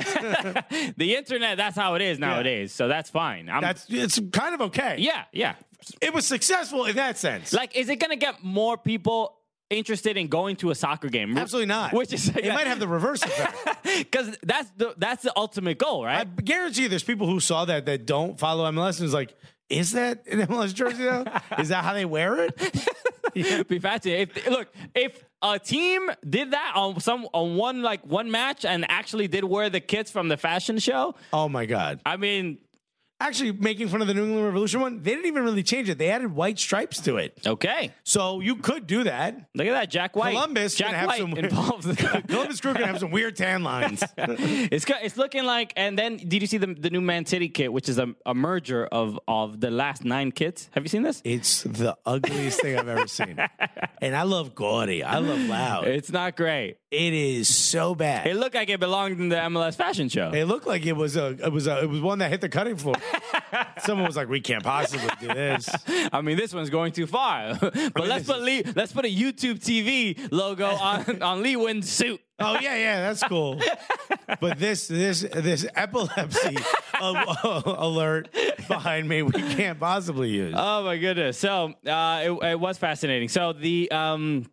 the internet. That's how it is nowadays. So that's fine. I'm, That's it's kind of okay. yeah. Yeah. It was successful in that sense. Like, is it going to get more people interested in going to a soccer game? Absolutely not. Which is it might have the reverse effect. because that's the that's the ultimate goal, I right? guarantee you, there's people who saw that that don't follow M L S and is like, is that an M L S jersey though? Is that how they wear it? Be fascinating. If, look, if a team did that on some on one like one match and actually did wear the kits from the fashion show, Oh my god! I mean, Actually, making fun of the New England Revolution one, they didn't even really change it. They added white stripes to it, okay. so you could do that. Look at that, Jack White. Columbus Jack gonna have White some involved. Columbus Crew gonna have some weird tan lines. It's go- it's looking like, and then did you see the the new Man City kit, which is a, a merger of of the last nine kits? Have you seen this? It's the ugliest thing I've ever seen, and I love gaudy. I love loud. It's not great. It is so bad. It looked like it belonged in the M L S fashion show. It looked like it was a it was a it was one that hit the cutting floor. Someone was like, "We can't possibly do this." I mean, this one's going too far. But let's put Lee, let's put a YouTube T V logo on on Lee Wynn's suit. Oh yeah, yeah, that's cool. But this this this epilepsy uh, alert behind me, we can't possibly use. Oh my goodness! So uh, it, it was fascinating. So the um.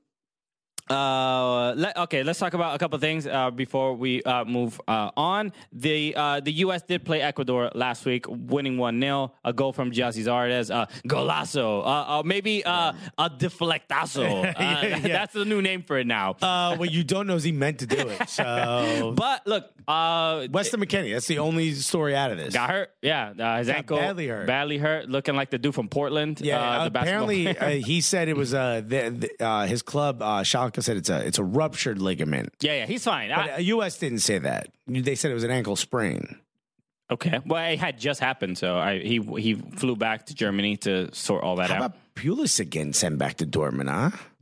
Uh, let, okay, let's talk about a couple of things uh, before we uh, move uh, on. The uh, the U S did play Ecuador last week, winning one nil. A goal from Giassi Zardes. Uh, golazo. Uh, uh, maybe uh, a deflectazo. Uh, Yeah, yeah. That's the new name for it now. Uh, what you don't know is he meant to do it. So But look, uh, Weston McKennie, that's the only story out of this. got hurt. Yeah, uh, his Got ankle badly hurt. Badly hurt. Looking like the dude from Portland. Yeah, uh, the apparently basketball uh, player. he said it was uh, the, the, uh, his club. Uh, Schalke said it's a it's a ruptured ligament. yeah, yeah, he's fine. But I- uh, U S didn't say that. They said it was an ankle sprain. okay, well, it had just happened, so I, he he flew back to Germany to sort all that How out. about Pulisic getting sent back to Dortmund, huh?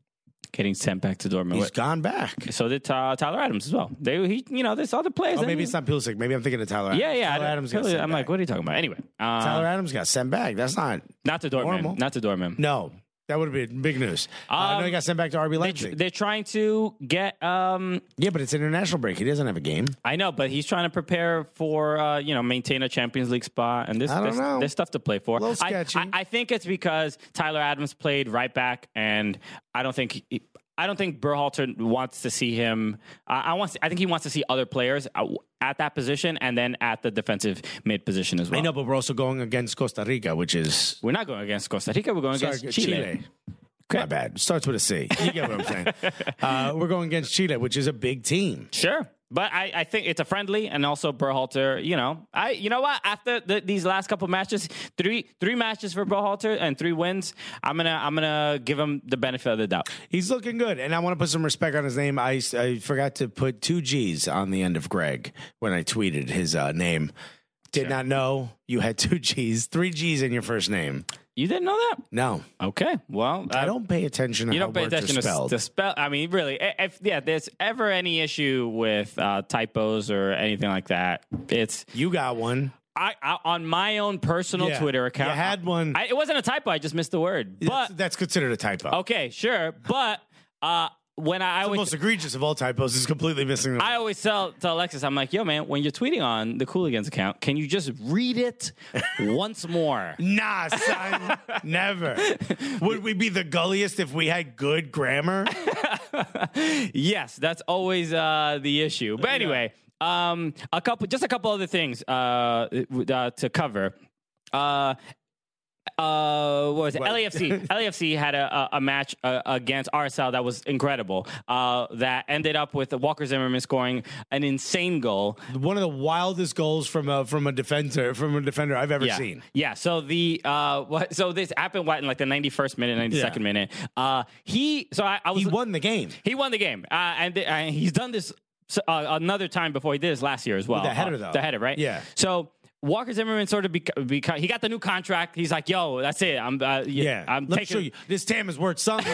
getting sent back to Dortmund. He's gone back. So did uh, Tyler Adams as well. They, he, you know, there's other players. Oh, maybe he, it's not Pulisic. Maybe I'm thinking of Tyler Adams. Yeah, yeah. Tyler Adams got sent I'm back. like, what are you talking about? Anyway, uh, Tyler Adams got sent back. That's not not to Dortmund. normal. Not to Dortmund. No, that would have been big news. Uh, I know he Um, got sent back to R B They, Leipzig. they're trying to get. Um, yeah, but it's international break. He doesn't have a game. I know, but he's trying to prepare for uh, you know maintain a Champions League spot, and this I don't there's, know. there's stuff to play for. A little I, sketchy. I, I think it's because Tyler Adams played right back, and I don't think. He, I don't think Berhalter wants to see him. Uh, I want. I think he wants to see other players at that position, and then at the defensive mid position as well. I know, but we're also going against Costa Rica, which is We're not going against Costa Rica. We're going sorry, against Chile. Chile. My bad. Starts with a C. You get what I'm saying. Uh, we're going against Chile, which is a big team. Sure. But I, I think it's a friendly, and also Berhalter, you know, I you know what? After the, these last couple matches, three three matches for Berhalter and three wins, I'm gonna I'm gonna give him the benefit of the doubt. He's looking good, and I want to put some respect on his name. I, I forgot to put two G's on the end of Greg when I tweeted his uh, name. Did Sure. not know you had two G's, three G's in your first name. You didn't know that? No, Okay. Well, I don't pay attention to You how don't pay words attention are to, spelled. to spell. I mean, really, if yeah, there's ever any issue with uh, typos or anything like that, it's You got one. I, I on my own personal Yeah, Twitter account. you had one. I, it wasn't a typo. I just missed the word. That's, But that's considered a typo. okay, sure. But uh, when I, I The always most egregious of all typos is completely missing the I always tell, tell Alexis, I'm like, yo, man, when you're tweeting on the Cooligans account, can you just read it once more? Nah, son. Never. Would we be the gulliest if we had good grammar? Yes, that's always uh, the issue. But anyway, um, a couple, just a couple other things uh, uh, to cover. Uh, uh, what was it? What? L A F C. L A F C had a, a, a match uh, against R S L that was incredible. Uh, that ended up with Walker Zimmerman scoring an insane goal. One of the wildest goals from a from a defender from a defender I've ever Yeah. seen. Yeah. So the uh, what? So this happened what in like the ninety-first minute, ninety-second Yeah. minute. Uh, he. So I, I was. He won the game. He won the game, uh, and, th- and he's done this uh, another time before. He did this last year as well. the header, Uh, though. The header, right? Yeah. So Walker Zimmerman sort of beca- beca- he got the new contract. He's like, "Yo, that's it. I'm uh, Yeah. I'm Let me taking show you. This Tam is worth something.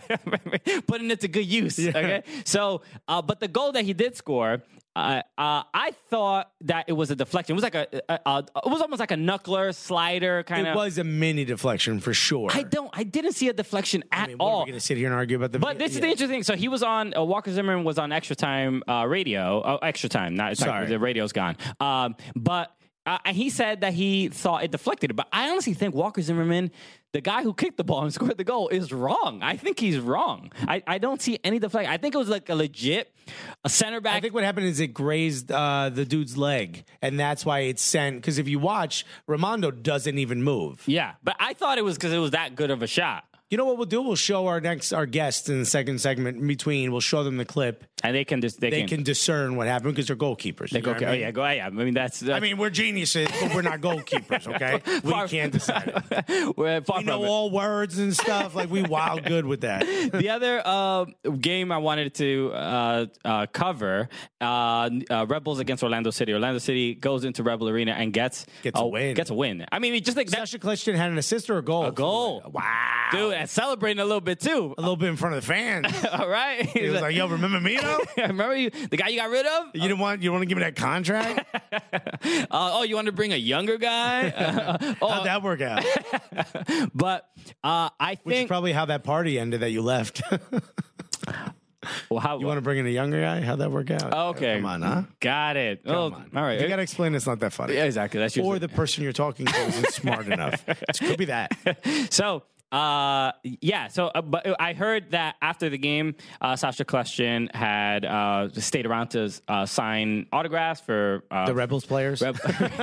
putting it to good use." Okay. So, uh, but the goal that he did score. Uh, uh, I thought that it was a deflection. It was like a, a, a it was almost like a knuckler slider kind It of. was a mini deflection for sure. I don't. I didn't see a deflection at I mean, what, all. are we going to sit here and argue about the But this is the yeah. interesting thing. So he was on uh, Walker Zimmerman was on Extra Time uh, Radio. Oh, Extra Time, not sorry, Sorry. the radio's gone. Um, but uh, and he said that he thought it deflected. But I honestly think Walker Zimmerman, the guy who kicked the ball and scored the goal, is wrong. I think he's wrong. I, I don't see any deflection. I think it was like a legit a center back. I think what happened is it grazed uh, the dude's leg, and that's why it's sent. Because if you watch, Raimondo doesn't even move. yeah, but I thought it was because it was that good of a shot. You know what we'll do? We'll show our next our guests in the second segment in between. We'll show them the clip. And they can just they, They can, can discern what happened because they're goalkeepers. they you go. know what Oh I mean? yeah, go. Yeah, I mean that's. that's I mean, we're geniuses, but we're not goalkeepers. Okay, we Far- can't decide. we're far We know from it. all words and stuff. Like we wild good with that. The other uh, game I wanted to uh, uh, cover, uh, uh, Rebels against Orlando City. Orlando City goes into Rebel Arena and gets Gets a win. Gets a win. I mean, it just like that, Sasha Kleshtin had an assist or a goal. a goal. Wow, Dude, and celebrating a little bit too. a little bit in front of the fans. All right. He was like, "Yo, remember me though? remember you, the guy you got rid of? You didn't want you want to give me that contract? Uh, oh, you want to bring a younger guy? Uh, oh, How'd that work out? but uh, I Which is think. probably how that party ended that you left. Well, how, You want to bring in a younger guy? How'd that work out? okay. Come on, huh? Got it. Come oh, on. all right. You got to explain it's not that funny. Yeah, exactly. That's Or usually- the person you're talking to isn't smart enough. It could be that. So, uh, yeah. So, uh, but I heard that after the game, uh, Sasha Kleshtin had uh, stayed around to uh, sign autographs for uh, The Rebels players. Reb-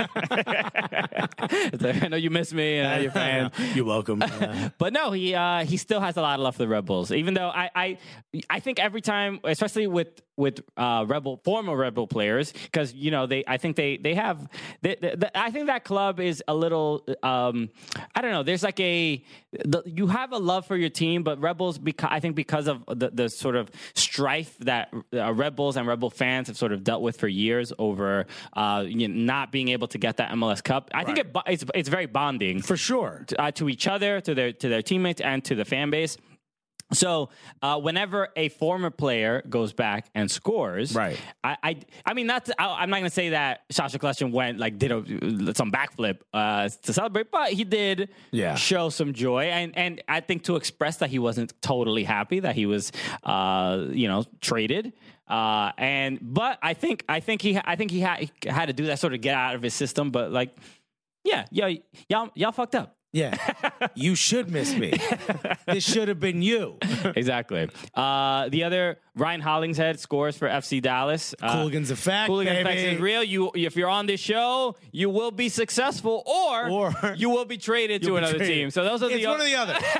I know you miss me and I know you're a fan. You're welcome. Yeah. But no, he uh, he still has a lot of love for the Rebels. Even though I I, I think every time, especially with with uh, Rebel former Rebel players, because you know they I think they they have they, they, the, I think that club is a little um, I don't know. There's like a the, you have a love for your team, but Rebels because I think because of the, the sort of strife that uh, Rebels and Rebel fans have sort of dealt with for years over uh, you know, not being able to get that M L S Cup. I think Right. it, bo- it's it's very bonding For sure. to, uh, to each other, to their to their teammates, and to the fan base. So uh, whenever a former player goes back and scores, Right. I, I, I mean, not. To, I, I'm not going to say that Sasha Kleshin went like did a, some backflip uh, to celebrate, but he did Yeah. show some joy, and and I think to express that he wasn't totally happy that he was, uh, you know, traded. Uh, and but I think I think he I think he had he had to do that sort of get out of his system. But like, yeah, yeah, y'all y'all fucked up. Yeah. You should miss me. This should have been you. Exactly. Uh, the other, Ryan Hollingshead scores for F C Dallas. Uh, Cooligans effect, Cooligans baby. effect is real. You, if you're on this show, you will be successful, or, Or you will be traded to you'll be another traded. team. So those are It's the. one or the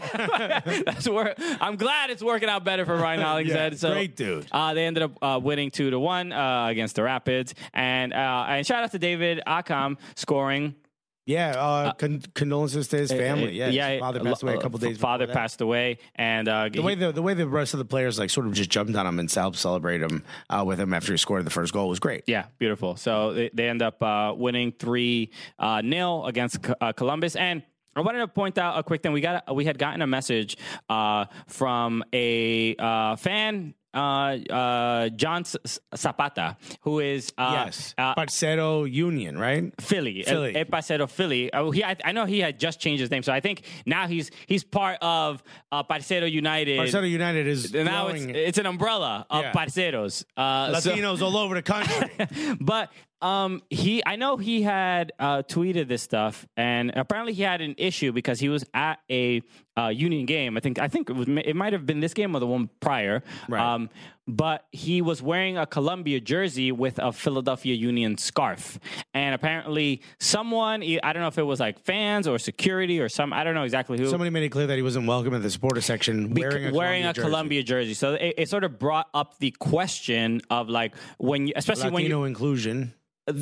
other. That's where I'm glad it's working out better for Ryan Hollingshead. Yeah, so, great dude. Uh, they ended up uh, winning two to one uh, against the Rapids, and uh, and shout out to David Akam scoring. Yeah, uh, con- condolences to his family. Yeah, yeah. his father passed away a couple uh, days. Father before that. passed away, and uh, The way the the way the rest of the players like sort of just jumped on him and helped celebrate him uh, with him after he scored the first goal was great. Yeah, beautiful. So they, they end up uh, winning three uh, nil against uh, Columbus. And I wanted to point out a quick thing. We got we had gotten a message uh, from a uh, fan. Uh, uh, John S- Zapata, who is uh, Yes, uh, Parcero Union, right? Philly, Philly. El, El Parcero Philly. Uh, he, I, I know he had just changed his name, so I think now he's he's part of uh, Parcero United. Parcero United is Now it's growing it's an umbrella of Yeah. Parceros. Uh, so- Latinos all over the country. but um, he, I know he had uh, tweeted this stuff, and apparently he had an issue because he was at a uh, Union game. I think, I think it was, it might have been this game or the one prior. Right. Um, but he was wearing a Columbia jersey with a Philadelphia Union scarf, and apparently someone, I don't know if it was like fans or security or some, I don't know exactly who. Somebody made it clear that he wasn't welcome at the supporter section wearing a wearing Columbia a jersey. Columbia jersey. So it, it sort of brought up the question of like when you, especially when Latino you, inclusion. uh,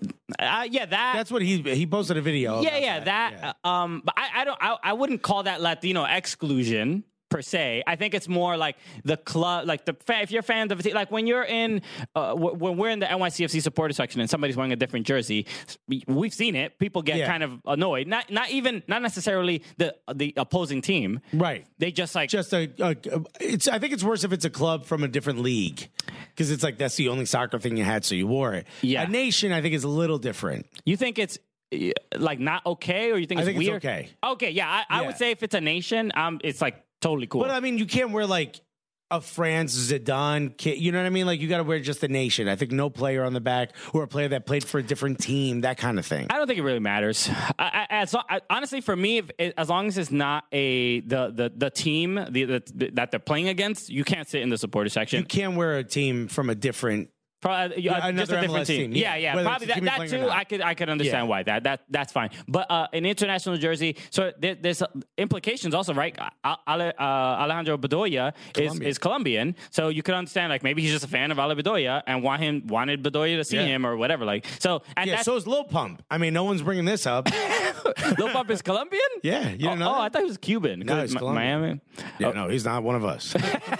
yeah, that That's what he he posted a video. yeah, about yeah, that. Yeah. uh, um, but I, I don't, I, I wouldn't call that Latino exclusion per se. I think it's more like the club, like the fa- if you're fans of a team, like when you're in, uh, w- when we're in the N Y C F C supporter section and somebody's wearing a different jersey, we've seen it. People get Yeah. kind of annoyed. Not, not even, not necessarily the the opposing team. Right. They just like Just a, a, it's. I think it's worse if it's a club from a different league, because it's like that's the only soccer thing you had, so you wore it. Yeah. A nation, I think, is a little different. You think it's uh, like not okay, or you think I it's think it's weird? okay. Okay, yeah, I, I Yeah. would say if it's a nation, um, it's like totally cool. But I mean, you can't wear like a France Zidane kit. You know what I mean? Like you got to wear just the nation. I think no player on the back or a player that played for a different team, that kind of thing. I don't think it really matters. I, I, as, I, honestly, for me, if it, as long as it's not a the the, the team the, the, that they're playing against, you can't sit in the supporter section. You can't wear a team from a different. Probably, Yeah, uh, just a another different M L S team. team, Yeah, yeah. yeah. Whether Probably it's the that, team that you're playing or too. not. I could I could understand Yeah. why that that that's fine. But uh, an international jersey, so there, there's implications also, right? Uh, Ale, uh, Alejandro Bedoya is Colombian. is Colombian, so you could understand like maybe he's just a fan of Ale Bedoya and want him wanted Bedoya to see Yeah. him or whatever. Like so, and Yeah, that's, so is Lil Pump. I mean, no one's bringing this up. Lil Pump is Colombian. Yeah, you oh, didn't know oh, that? I thought he was Cuban. No, he's Mi- Colombian. Miami. Yeah, no, he's not one of us.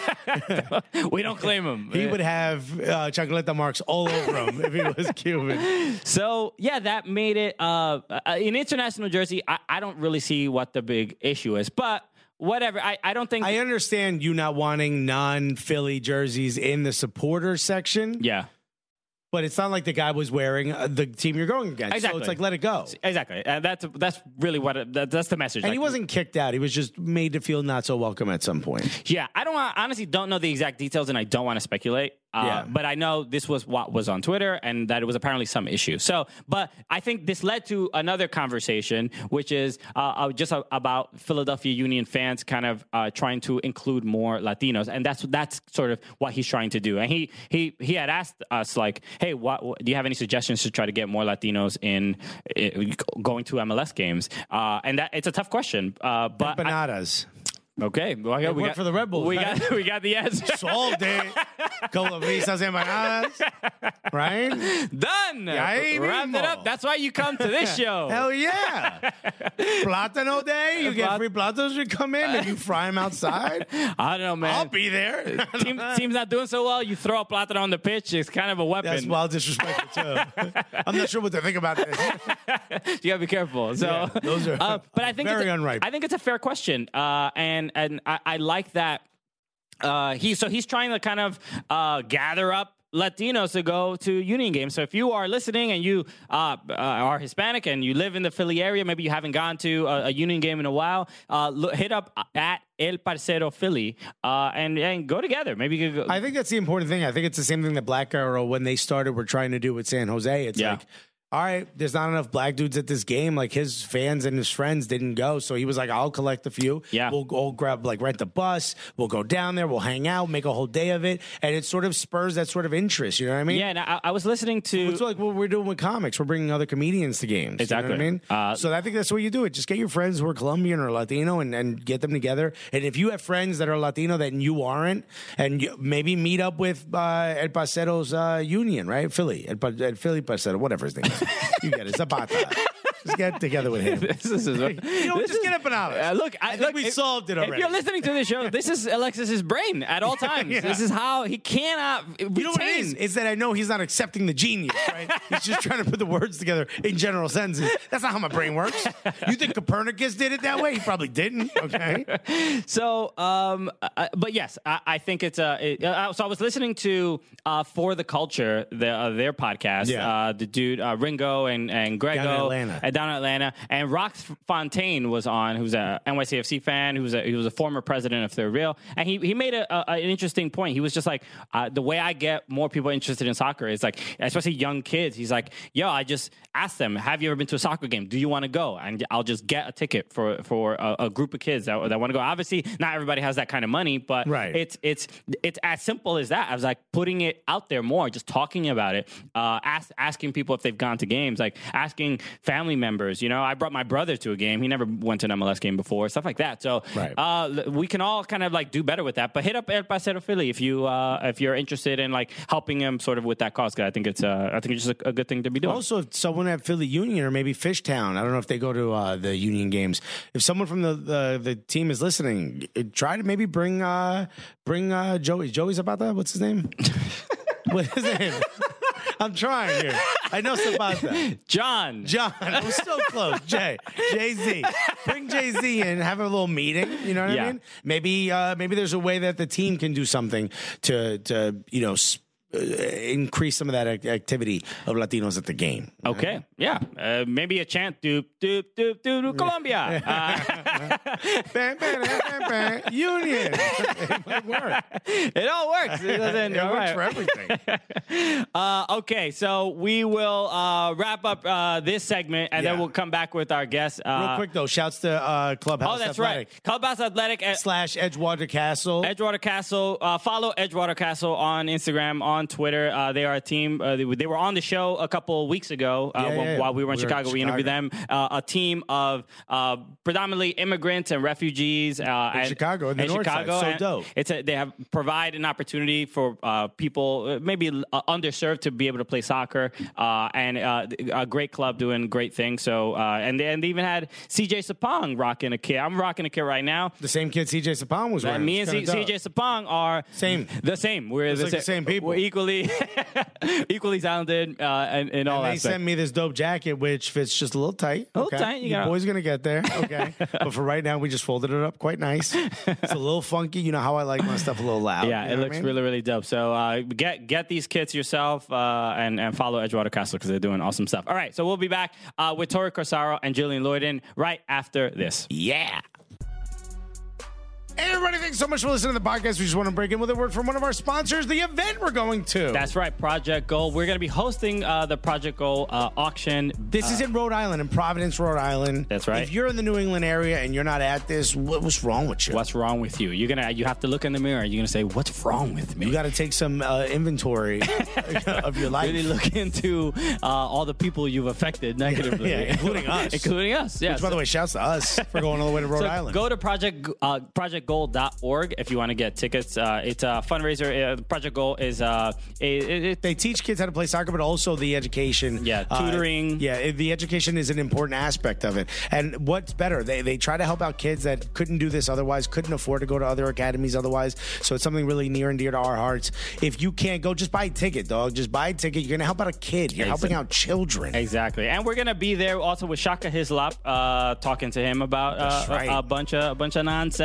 We don't claim him. He would have uh, chocolate marks all over him if he was Cuban. So yeah, that made it uh, an international jersey. I, I don't really see what the big issue is, but whatever. I, I don't think. I understand you not wanting non-Philly jerseys in the supporter section. yeah, But it's not like the guy was wearing uh, the team you're going against. Exactly. So it's like, let it go. exactly. Uh, that's that's really what it, that, that's the message. And Like, he wasn't kicked out. He was just made to feel not so welcome at some point. Yeah, I don't want, honestly don't know the exact details, and I don't want to speculate. Uh, Yeah. But I know this was what was on Twitter, and that it was apparently some issue. So, but I think this led to another conversation, which is uh, uh, just a, about Philadelphia Union fans kind of uh, trying to include more Latinos, and that's that's sort of what he's trying to do. And he he he had asked us like, "Hey, what, what do you have any suggestions to try to get more Latinos in, in going to M L S games?" Uh, and that it's a tough question, uh, but I, Empanadas. okay, well, we worked for the Red Bulls, We right? got we got the answer. Solved it. Couple of visas empanadas. Right? Done. ahí Wrapped it mismo. up. That's why you come to this show. Hell yeah. Plátano day. You get Plat- free plátanos you come in and you fry them outside. I don't know, man. I'll be there. Team, team's not doing so well. You throw a plátano on the pitch. It's kind of a weapon. That's wild disrespectful too. I'm not sure what they think about this. You gotta be careful. So, Yeah, those are uh, but I think very it's a, unripe. I think it's a fair question, uh, and and I, I like that. uh, he so he's trying to kind of uh, gather up Latinos to go to Union games. So if you are listening and you uh, uh, are Hispanic and you live in the Philly area, maybe you haven't gone to a, a Union game in a while, uh, look, hit up at El Parcero Philly uh, and, and go together. Maybe you could go. I think that's the important thing. I think it's the same thing that Black Arrow, when they started, were trying to do with San Jose. It's Yeah. like, all right, there's not enough black dudes at this game. Like, his fans and his friends didn't go. So he was like, I'll collect a few. Yeah. We'll go grab, like, rent the bus. We'll go down there. We'll hang out, make a whole day of it. And it sort of spurs that sort of interest. You know what I mean? Yeah, and I, I was listening to... It's like what we're doing with comics. We're bringing other comedians to games. Exactly. You know what I mean? Uh, so I think that's the way you do it. Just get your friends who are Colombian or Latino and, and get them together. And if you have friends that are Latino that you aren't, and you, maybe meet up with uh, El Parcero's uh, Union, right? Philly. El, Pa- El Philly Parcero, whatever his name is. You get it. Zapata. Just get together with him. This is, You know, this just is- get up and out. Uh, look, I, I think look, we if- solved it If already. you're listening to this show, this is Alexis's brain at all times. Yeah. This is how he cannot retain. You know what it is? Is that I know he's not accepting the genius, right? He's just trying to put the words together in general sentences. That's not how my brain works. You think Copernicus did it that way? He probably didn't, okay? So, um, uh, but yes, I, I think it's uh, it, uh, so I was listening to uh, For the Culture, the, uh, their podcast. Yeah. Uh, the dude uh, Ringo and and Grego Down in Atlanta. uh, down in Atlanta, and Rox Fontaine was on, who's a N Y C F C fan, who's a he was a former president of Third Real, and he he made a, a, an interesting point. He was just like, uh, the way I get more people interested in soccer is like, especially young kids. He's like, yo, I just ask them, have you ever been to a soccer game? Do you want to go? And I'll just get a ticket for for a, a group of kids that, that want to go. Obviously, not everybody has that kind of money, but Right. it's it's it's as simple as that. I was like putting it out there more, just talking about it, uh, ask, asking people if they've gone to games, like asking family members. You know, I brought my brother to a game. He never went to an M L S game before, stuff like that. So Right. uh, we can all kind of like do better with that. But hit up El Parcero Philly if you uh, if you're interested in like helping him sort of with that cause. 'Cause I think it's uh, I think it's just a, a good thing to be doing. Also, if someone at Philly Union or maybe Fishtown, I don't know if they go to uh, the Union games. If someone from the, the, the team is listening, uh, try to maybe bring uh, bring uh, Joey. Joey Zapata? What's his name? What's his name? I'm trying here. I know Zapata. John. John. I'm so close. Jay. Jay Z. Bring Jay Z in, have a little meeting. You know what Yeah. I mean? Maybe uh, maybe there's a way that the team can do something to to you know. Sp- uh, increase some of that ac- activity of Latinos at the game. Okay, yeah, uh, maybe a chant, doop doop doop doop, doop Colombia. Uh, Bam, bam, bam, bam, bam. Union. It might work. it all works. It, doesn't, It all works right. for everything. Uh, okay, so we will uh, wrap up uh, this segment, and Yeah. then we'll come back with our guest. Uh, Real quick though, shouts to uh, Clubhouse Oh, that's Athletic right. Clubhouse Athletic at slash Edgewater Castle. Edgewater Castle. Uh, follow Edgewater Castle on Instagram, on Twitter. Uh, they are a team. Uh, they, they were on the show a couple weeks ago uh, Yeah, while, yeah. while we were in We were in Chicago. We interviewed them. Uh, a team of uh, predominantly immigrants and refugees uh, In and, Chicago, in the and north side. Chicago. So And dope. It's a, they have provide an opportunity for uh, people uh, maybe uh, underserved to be able to play soccer, uh, and uh, a great club doing great things. So uh, and they, and they even had C J Sapong rocking a kit. I'm rocking a kit right now. The same kid C J Sapong was Uh, wearing. me and It's C- kinda dope. CJ Sapong are Same. the same. We're It's the, like sa- the same people. We're equally, equally talented uh, and in all And they aspects. sent me this dope jacket, which fits just a little tight. A little okay? tight, you Your gotta- boy's gonna get there. Okay, but for right now, we just folded it up quite nice. It's a little funky. You know how I like my stuff a little loud. Yeah, you it know what looks I mean? really, really dope. So uh, get get these kits yourself uh, and and follow Edgewater Castle because they're doing awesome stuff. All right, so we'll be back uh, with Tori Corsaro and Jillian Lloyden right after this. Yeah. Hey, everybody, thanks so much for listening to the podcast. We just want to break in with a word from one of our sponsors, the event we're going to. That's right, Project Goal. We're going to be hosting uh, the Project Goal uh, auction. This is in Rhode Island, in Providence, Rhode Island. That's right. If you're in the New England area and you're not at this, what, what's wrong with you? What's wrong with you? You're gonna you have to look in the mirror. You're gonna say, "What's wrong with me?" You got to take some uh, inventory of your life. Really look into uh, all the people you've affected negatively, Yeah, including us. including us. Yeah. Which, by the way, shouts to us for going all the way to Rhode So Island. go to project uh, project goal dot org if you want to get tickets. Uh, it's a fundraiser. Uh, Project Goal is uh, it, it, it, They teach kids how to play soccer, but also the education. Yeah, Uh, tutoring. yeah, it- the education is an important aspect of it. And what's better, they, they try to help out kids that couldn't do this otherwise, couldn't afford to go to other academies otherwise. So it's something really near and dear to our hearts. If you can't go, just buy a ticket, dog. Just buy a ticket. You're going to help out a kid. You're helping out children. Exactly, and we're gonna be there also with Shaka Hislop, uh, talking to him about uh, That's right. a, a bunch of a bunch of nonsense. Dude,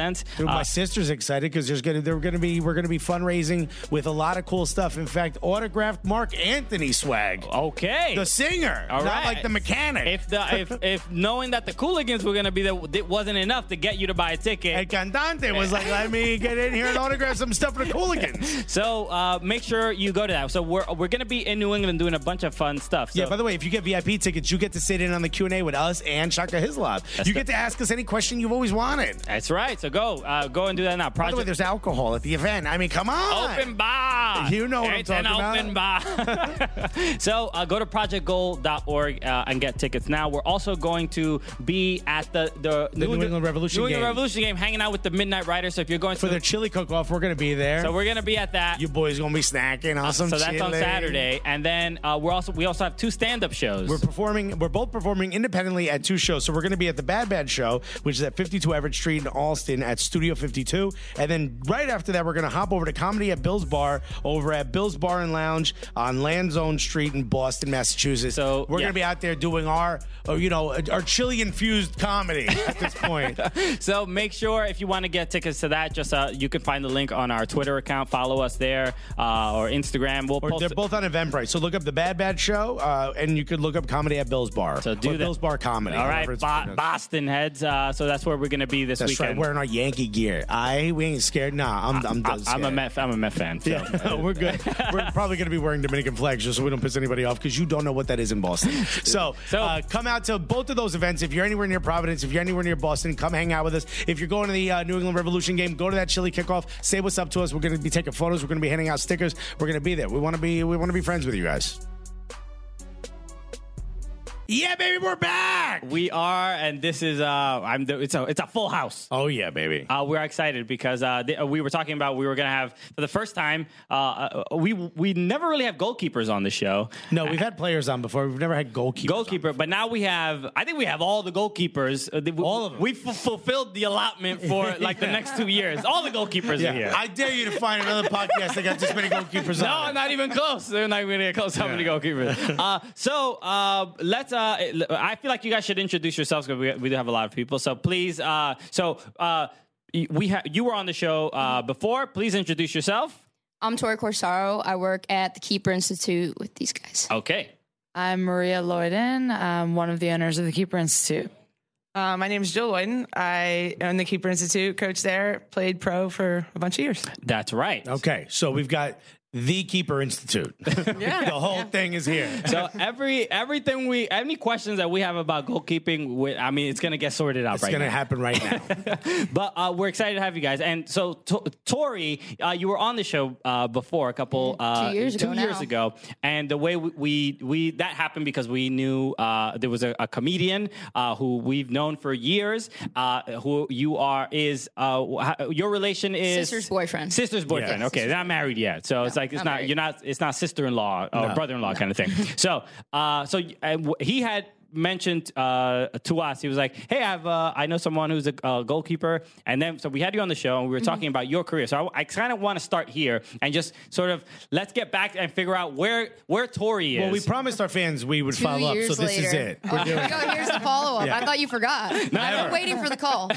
My sister's excited because there's gonna they're gonna be we're gonna be fundraising with a lot of cool stuff. In fact, autographed Mark Anthony swag. Okay. The singer, All not right. like the mechanic. If the if if knowing that the Cooligans were gonna be there it wasn't enough to get you to buy a ticket. El cantante was like, let me get in here and autograph some stuff for the Cooligans. So uh, make sure you go to that. So we're we're gonna be in New England doing a bunch of fun stuff. So Yeah, by the way, if you get V I P tickets, you get to sit in on the Q and A with us and Shaka Hislop. You the- get to ask us any question you've always wanted. that's right. So go uh, go and do that now. By the way, Project there's alcohol at the event. I mean, come on. Open bar. You know what I'm it's talking an about. open bar. So uh, go to project goal dot org uh, and get tickets now. We're also going to be at the the, The New England Revolution New England game. Revolution game, hanging out with the Midnight Riders. So if you're going For to their chili cook-off, we're going to be there. so we're gonna be at that. you boys going to be snacking on some so that's on chili. Saturday, and then uh, we're also we also have two stand-up shows. We're performing. We're both performing independently at two shows. So we're going to be at the Bad Bad Show, which is at fifty-two Everett Street in Alston at Studio fifty-two, and then right after that, we're going to hop over to Comedy at Bill's Bar over at Bill's Bar and Lounge on Landzone Street in Boston, Massachusetts. So, we're yeah. going to be out there doing our, uh, you know, our chili infused comedy at this point. So make sure if you want to get tickets to that, just uh, you can find the link on our Twitter account. Follow us there uh, or Instagram. We'll Or post they're both on Eventbrite. So look up the Bad Bad Show, uh, and you could look up Comedy at Bill's Bar. So do or that. Bill's Bar Comedy. All right, however it's Bo- pronounced. Boston heads. Uh, so that's where we're going to be this That's weekend. right. Wearing our Yankee gear. I we ain't scared. Nah, I'm I'm done. I, I'm a Met. I'm a Met fan. So. Yeah, we're good. We're probably going to be wearing Dominican flags just so we don't piss anybody off because you don't know what that is in Boston. So, So- uh, come out to both of those events. If you're anywhere near Providence, if you're anywhere near Boston, come hang out with us. If you're going to the uh, New England Revolution game, go to that chili kickoff. Say what's up to us. We're going to be taking photos. We're going to be handing out stickers. We're going to be there. We want to be. We want to be friends with you guys. Yeah, baby, we're back. We are, and this is uh, I'm. The, it's a it's a full house. Oh yeah, baby. Uh, we're excited because uh, th- we were talking about we were gonna have for the first time. Uh, uh, we we never really have goalkeepers on the show. No, we've had players on before. We've never had goalkeepers. Goalkeeper, but now we have. I think we have all the goalkeepers. Uh, we, All of them. We f- fulfilled the allotment for like the next two years. All the goalkeepers Yeah. are here. I dare you to find another podcast that got this many goalkeepers No, on. it. not even close. They're not even gonna close how many goalkeepers. Uh, so uh, let's. Uh, I feel like you guys should introduce yourselves because we, we do have a lot of people. So please. Uh, so uh, we ha- you were on the show uh, before. Please introduce yourself. I'm Tori Corsaro. I work at the Keeper Institute with these guys. Okay. I'm Maria Lloyden. I'm one of the owners of the Keeper Institute. Uh, my name is Jill Lloyden. I own the Keeper Institute, coach there, played pro for a bunch of years. That's right. Okay, so we've got the Keeper Institute. Yeah. The whole thing is here. So every everything we any questions that we have about goalkeeping, we, I mean, it's gonna get sorted out It's right going to now. happen right now. But uh, we're excited to have you guys. And so, T- Tori, uh, you were on the show uh, before a couple uh, years two ago years now. ago, and the way we we, we that happened because we knew uh, there was a, a comedian uh, who we've known for years. Uh, who you are is uh, wh- your relation is Sister's boyfriend. Sister's boyfriend. Yeah. Okay, they're not married yet, so it's like it's not not married. you're not it's not sister-in-law or No. brother-in-law kind of thing. So, uh, so uh, w- he had mentioned uh, to us, he was like, "Hey, I've uh, I know someone who's a uh, goalkeeper," and then so we had you on the show and we were talking about your career. So I, I kind of want to start here and just sort of let's get back and figure out where where Tori is. Well, we promised our fans we would Two follow up, years so this is later. it. Oh, here we go. Here's the follow up. Yeah. I thought you forgot. I'm waiting for the call.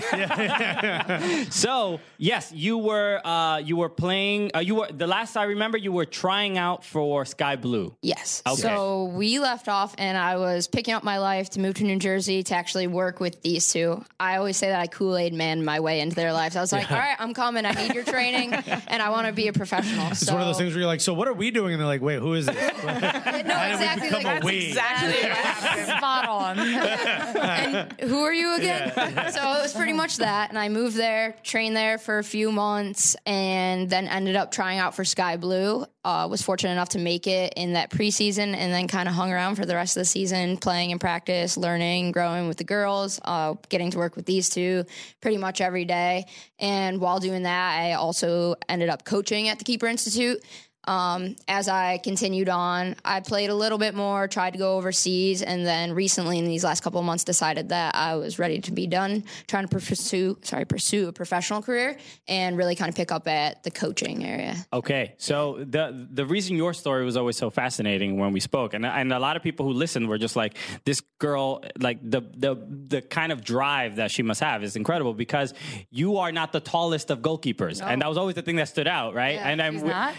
So yes, you were uh, you were playing. Uh, you were the last I remember. You were trying out for Sky Blue. Yes. Okay. So we left off, and I was picking up my life to move to New Jersey to actually work with these two. I always say that I Kool-Aid man my way into their lives. I was like, all right, I'm coming. I need your training, and I want to be a professional. It's one of those things where you're like, so what are we doing? And they're like, wait, who is this? No, How did we exactly. become Like, a we? Exactly what happened. Spot on. and who are you again? So it was pretty much that. And I moved there, trained there for a few months, and then ended up trying out for Sky Blue. Uh, was fortunate enough to make it in that preseason, and then kind of hung around for the rest of the season, playing in practice, learning, growing with the girls, uh, getting to work with these two pretty much every day. And while doing that, I also ended up coaching at the Keeper Institute. Um, as I continued on, I played a little bit more, tried to go overseas, and then recently in these last couple of months decided that I was ready to be done trying to pursue, sorry, pursue a professional career and really kind of pick up at the coaching area. Okay, so the the reason your story was always so fascinating when we spoke, and and a lot of people who listened were just like, this girl, like the the the kind of drive that she must have is incredible, because you are not the tallest of goalkeepers, No. and that was always the thing that stood out, right? Yeah, and I'm He's not.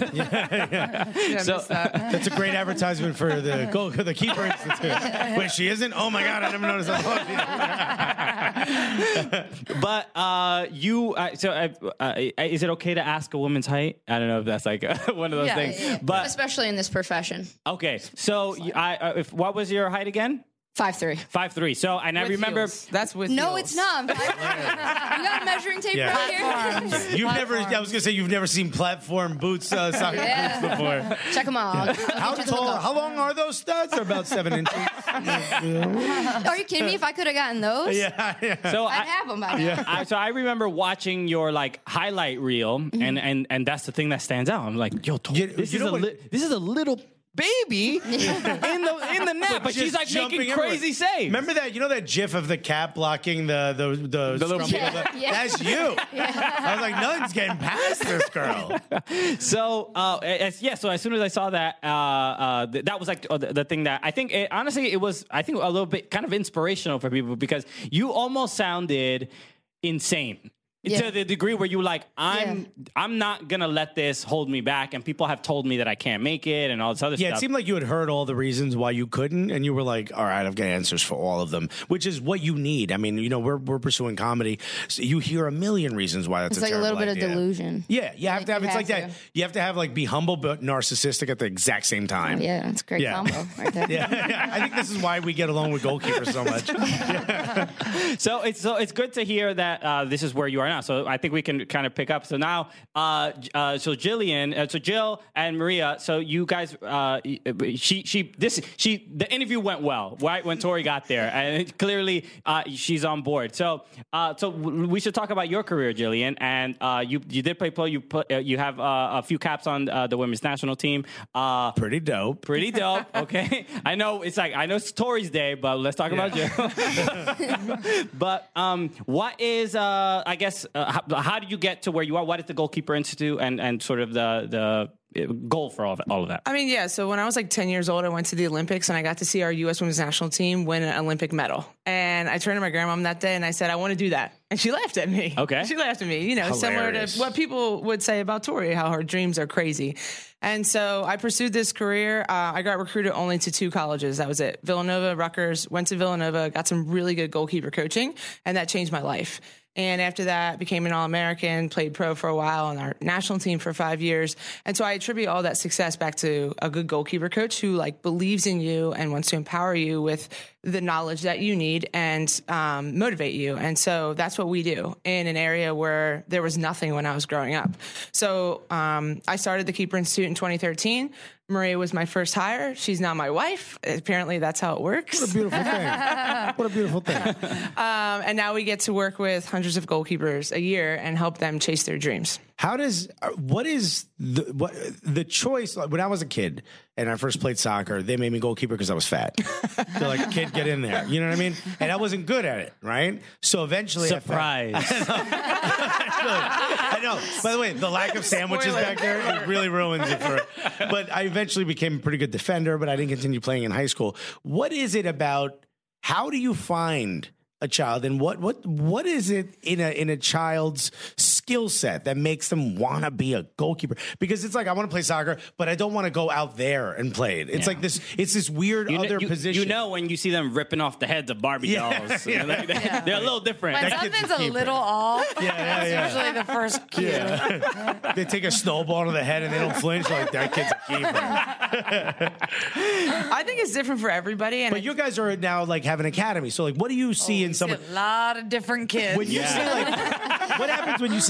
so That's a great advertisement for the goal, the keeper institute. Wait, she isn't? Oh my God, I never noticed that. But uh, you, uh, so uh, uh, is it okay to ask a woman's height? I don't know if that's like one of those Yeah, things. Yeah, But especially in this profession. okay, so you- I, uh, if what was your height again? Five three. Five three. So and I With remember. heels. That's with No, heels. it's not. I'm five three. You got a measuring tape Yeah. right here. You've never, I was going to say, you've never seen platform boots, uh, soccer Yeah. boots before. Check them out. I'll- I'll How get you to look tall, up. how long are those studs? They're about seven inches. Are you kidding me? If I could have gotten those, Yeah, yeah. So I'd I, have them by now. I, so I remember watching your like highlight reel, Mm-hmm. and and and that's the thing that stands out. I'm like, yo, You- this you is know a what- li- this is a little baby in the in the net, but she's Just like jumping making everywhere. crazy saves. Remember that? You know that GIF of the cat blocking the the the, The little scrum- kid. the- Yeah. That's you. I was like, nothing's getting past this girl. So uh, as, yeah, so as soon as I saw that, uh, uh, th- that was like uh, the, the thing that I think it, honestly it was I think a little bit kind of inspirational for people, because you almost sounded insane. Yeah. To the degree where you were like, I'm I'm not gonna let this hold me back, and people have told me that I can't make it and all this other Yeah, stuff. it seemed like you had heard all the reasons why you couldn't, and you were like, all right, I've got answers for all of them, which is what you need. I mean, you know, we're we're pursuing comedy, so you hear a million reasons why that's It's a like a little terrible bit of idea. delusion. Yeah, you have Like, to have, you it's like have that. to. You have to have like be humble but narcissistic at the exact same time. Yeah, it's a great Yeah. combo right there. Yeah, yeah. I think this is why we get along with goalkeepers so much. So it's so it's good to hear that uh, this is where you are now. So I think we can kind of pick up. So now, uh, uh, so Jillian, uh, so Jill and Maria. So you guys, uh, she she this she the interview went well, right? When Tori got there, and clearly uh, she's on board. So uh, so we should talk about your career, Jillian. And uh, you you did play pro. You put uh, you have uh, a few caps on uh, the women's national team. Uh, Pretty dope. Pretty dope. Okay, I know it's like I know it's Tori's day, but let's talk about Jill. But um, what is uh, I guess uh, how, how did you get to where you are? What is the Goalkeeper Institute, and and sort of the the goal for all of, all of that? I mean, yeah. So when I was like ten years old, I went to the Olympics and I got to see our U S women's national team win an Olympic medal. And I turned to my grandmom that day and I said, I want to do that. And she laughed at me. Okay. She laughed at me, you know, Hilarious. similar to what people would say about Tori, how her dreams are crazy. And so I pursued this career. Uh, I got recruited only to two colleges. That was it. Villanova, Rutgers, went to Villanova, got some really good goalkeeper coaching, and that changed my life. And after that, became an All-American, played pro for a while on our national team for five years. And so I attribute all that success back to a good goalkeeper coach who like believes in you and wants to empower you with the knowledge that you need and um, motivate you. And so that's what we do in an area where there was nothing when I was growing up. So um, I started the Keeper Institute in twenty thirteen. Maria was my first hire. She's now my wife. Apparently, that's how it works. What a beautiful thing. What a beautiful thing. Um, and now we get to work with hundreds of goalkeepers a year and help them chase their dreams. How does uh, what is the what the choice? Like, when I was a kid and I first played soccer, they made me goalkeeper because I was fat. They're like, "Kid, get in there." You know what I mean? And I wasn't good at it, right? So eventually, Surprise. I, found, I know. By the way, the lack of sandwiches back there it really ruins it for. But I eventually became a pretty good defender, but I didn't continue playing in high school. What is it about? How do you find a child, and what what what is it in a in a child's skill set that makes them want to be a goalkeeper? Because it's like, I want to play soccer, but I don't want to go out there and play it. It's Yeah. like this. It's this weird You, kn- other you- position. you know when you see them ripping off the heads of Barbie Yeah, dolls. yeah. Like, they- They're a little different. When That kid's something's a a keeper. little off, Yeah, yeah, that's yeah. usually the first cue. Yeah. They take a snowball to the head and they don't flinch. Like, that kid's a keeper. I think it's different for everybody. And But you guys are now like have an academy. So like, what do you see in See someone? a lot of different kids. When you Yeah. see like, what happens when you see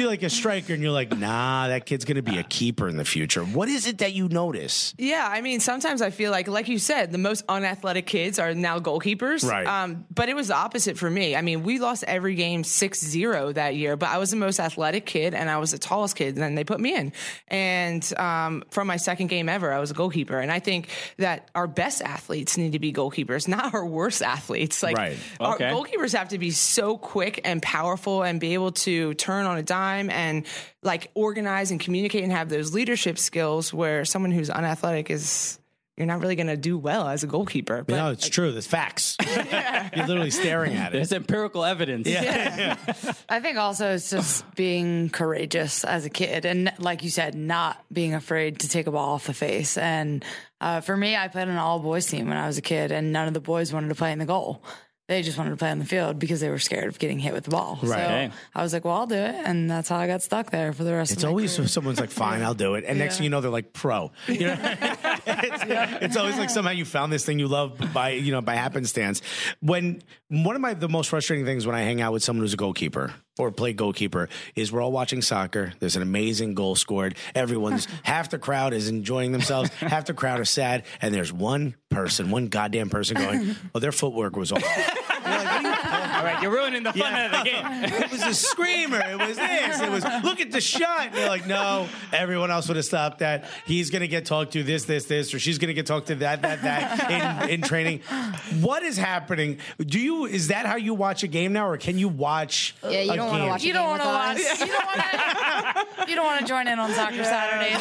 see like a striker and you're like, nah, that kid's going to be a keeper in the future. What is it that you notice? Yeah, I mean, sometimes I feel like, like you said, the most unathletic kids are now goalkeepers. Right. Um, but it was the opposite for me. I mean, we lost every game six zero that year, but I was the most athletic kid and I was the tallest kid, and then they put me in. And um, from my second game ever, I was a goalkeeper. And I think that our best athletes need to be goalkeepers, not our worst athletes. Like, Right. our Okay. goalkeepers have to be so quick and powerful and be able to turn on a dime and like organize and communicate and have those leadership skills, where someone who's unathletic is, you're not really going to do well as a goalkeeper. But No, it's true. There's facts. You're literally staring at it. There's empirical evidence. Yeah. I think also it's just being courageous as a kid, and like you said, not being afraid to take a ball off the face. And uh, for me, I played on an all boys team when I was a kid, and none of the boys wanted to play in the goal. They just wanted to play on the field because they were scared of getting hit with the ball. Right. So I was like, well, I'll do it. And that's how I got stuck there for the rest It's of my always career. someone's like, fine, I'll do it. And next thing you know, they're like pro. You know? it's, it's always like somehow you found this thing you love by, you know, by happenstance. When one of my, the most frustrating things when I hang out with someone who's a goalkeeper or play goalkeeper is we're all watching soccer. There's an amazing goal scored. Everyone's, half the crowd is enjoying themselves. Half the crowd are sad. And there's one person, one goddamn person going, oh, their footwork was off. You're like, what are you All right, you're ruining the fun Yeah. of the game. It was a screamer. It was this. It was, look at the shot. And you're like, no, everyone else would have stopped that. He's going to get talked to this, this, this, or she's going to get talked to that, that, that in, in training. What is happening? Do you, is that how you watch a game now, or can you watch Yeah, you a don't want to game? watch. You a don't game want to with watch. us. You don't want to. You don't want to join in on soccer Saturdays.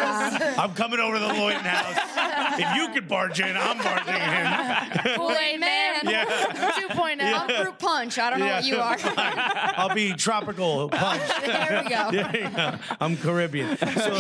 I'm coming over to the Lloyd house. If you could barge in, I'm barging in. Kool-Aid man. Yeah. two point oh. I'm fruit punch. I don't know Yeah. what you are. I'll be tropical punch. There we go. There you go. I'm Caribbean. So,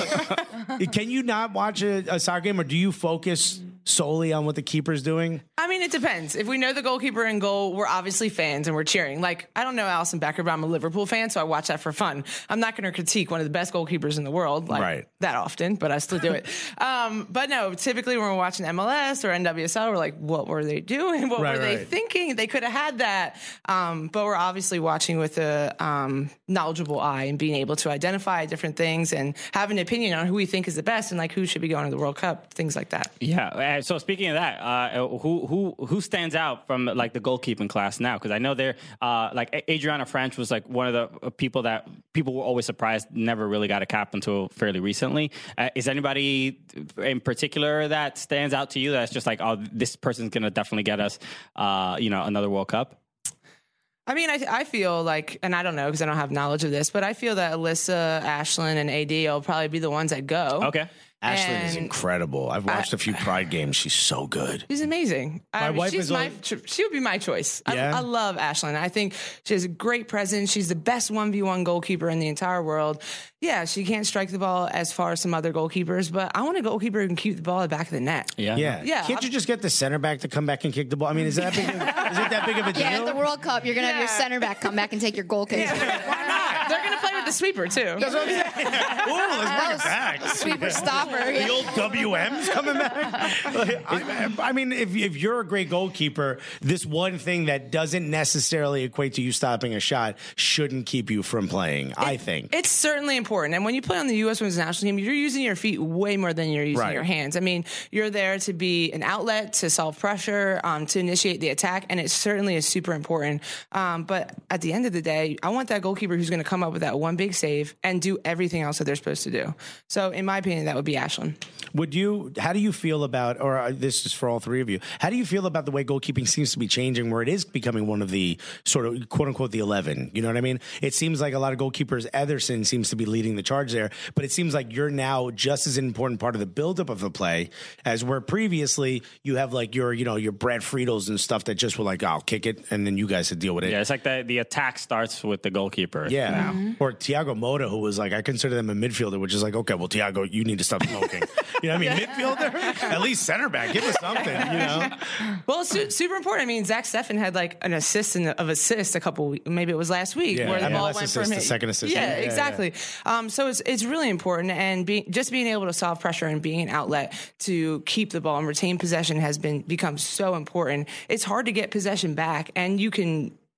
can you not watch a, a soccer game, or do you focus solely on what the keeper's doing? I mean, it depends. If we know the goalkeeper in goal, we're obviously fans and we're cheering. Like, I don't know Alison Becker, but I'm a Liverpool fan, so I watch that for fun. I'm not going to critique one of the best goalkeepers in the world, like Right. that often, but I still do it. um, but no, typically when we're watching M L S or N W S L, we're like, what were they doing? What Right, were they right. thinking? They could have had that. Um, but we're obviously watching with a um, knowledgeable eye and being able to identify different things and have an opinion on who we think is the best and like who should be going to the World Cup, things like that. Yeah. Uh, so speaking of that, uh, who who who stands out from like the goalkeeping class now? Because I know they're uh, like Adriana French was like one of the people that people were always surprised never really got a cap until fairly recently. Uh, is anybody in particular that stands out to you that's just like, oh, this person's gonna definitely get us, uh, you know, another World Cup? I mean, I, I feel like, and I don't know because I don't have knowledge of this, but I feel that Alyssa, Ashlyn, and A D will probably be the ones that go. Okay. Ashlyn is And incredible. I've watched a few Pride games. She's so good. She's amazing. My I mean, wife she's is my, al- cho- she would be my choice. Yeah? I, I love Ashlyn. I think she has a great presence. She's the best one v one goalkeeper in the entire world. Yeah, she can't strike the ball as far as some other goalkeepers, but I want a goalkeeper who can keep the ball at the back of the net. Yeah. Yeah. Yeah, Can't you I'm- just get the center back to come back and kick the ball? I mean, is that big? Of, is it that big of a deal? Yeah, at the World Cup, you're gonna have your Yeah. center back come back and take your goal case. Why not? They're going to play with the sweeper, too. That's what I'm saying. Ooh, let's bring it back. Sweeper stopper. The Yeah. old W M's coming back. Like, I, I mean, if, if you're a great goalkeeper, this one thing that doesn't necessarily equate to you stopping a shot shouldn't keep you from playing, I think. It's certainly important. And when you play on the U S Women's National Team, you're using your feet way more than you're using Right. your hands. I mean, you're there to be an outlet, to solve pressure, um, to initiate the attack, and it certainly is super important. Um, but at the end of the day, I want that goalkeeper who's going to come up with that one big save and do everything else that they're supposed to do. So in my opinion, that would be Ashlyn. Would you, how do you feel about, or uh, this is for all three of you, how do you feel about the way goalkeeping seems to be changing, where it is becoming one of the sort of quote unquote the eleven? You know what I mean? It seems like a lot of goalkeepers, Ederson seems to be leading the charge there, but it seems like you're now just as an important part of the buildup of the play as where previously you have like your, you know, your Brad Friedels and stuff that just were like, I'll kick it, and then you guys would deal with it. Yeah, it's like the the attack starts with the goalkeeper. Yeah. now. Or Thiago Motta, who was like, I consider them a midfielder, which is like, okay, well, Thiago, you need to stop smoking. You know what I mean? Midfielder? At least center back. Give us something, you know? Well, it's su- super important. I mean, Zach Steffen had like an assist in, of assist a couple, we- maybe it was last week, Yeah, where the M L ball S went assist, from the him. second assist. Yeah, Yeah, yeah, exactly. Um, so it's it's really important, and be, just being able to solve pressure and being an outlet to keep the ball and retain possession has been become so important. It's hard to get possession back, and you can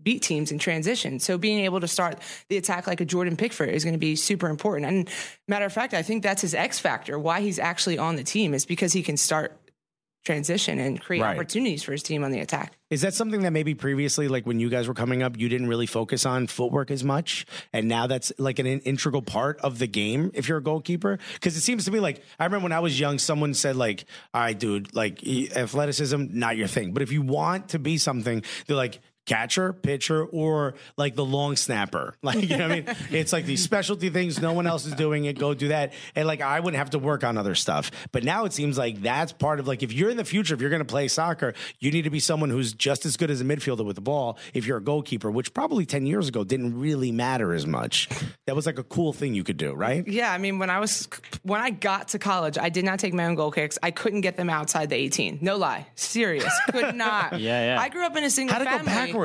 beat teams in transition. So being able to start the attack like a Jordan Pickford is going to be super important. And matter of fact, I think that's his X factor. Why he's actually on the team is because he can start transition and create Right. opportunities for his team on the attack. Is that something that maybe previously, like when you guys were coming up, you didn't really focus on footwork as much? And now that's like an in- integral part of the game if you're a goalkeeper? Because it seems to me like, I remember when I was young, someone said like, all right, dude, like e- athleticism, not your thing. But if you want to be something, they're like, catcher, pitcher, or like the long snapper. Like, you know what I mean? It's like these specialty things. No one else is doing it. Go do that. And like, I wouldn't have to work on other stuff. But now it seems like that's part of like, if you're in the future, if you're going to play soccer, you need to be someone who's just as good as a midfielder with the ball if you're a goalkeeper, which probably ten years ago didn't really matter as much. That was like a cool thing you could do, right? Yeah, I mean, when I was when I got to college, I did not take my own goal kicks. I couldn't get them outside the eighteen. No lie, serious, could not. Yeah, yeah. I grew up in a single How'd it go family. backwards?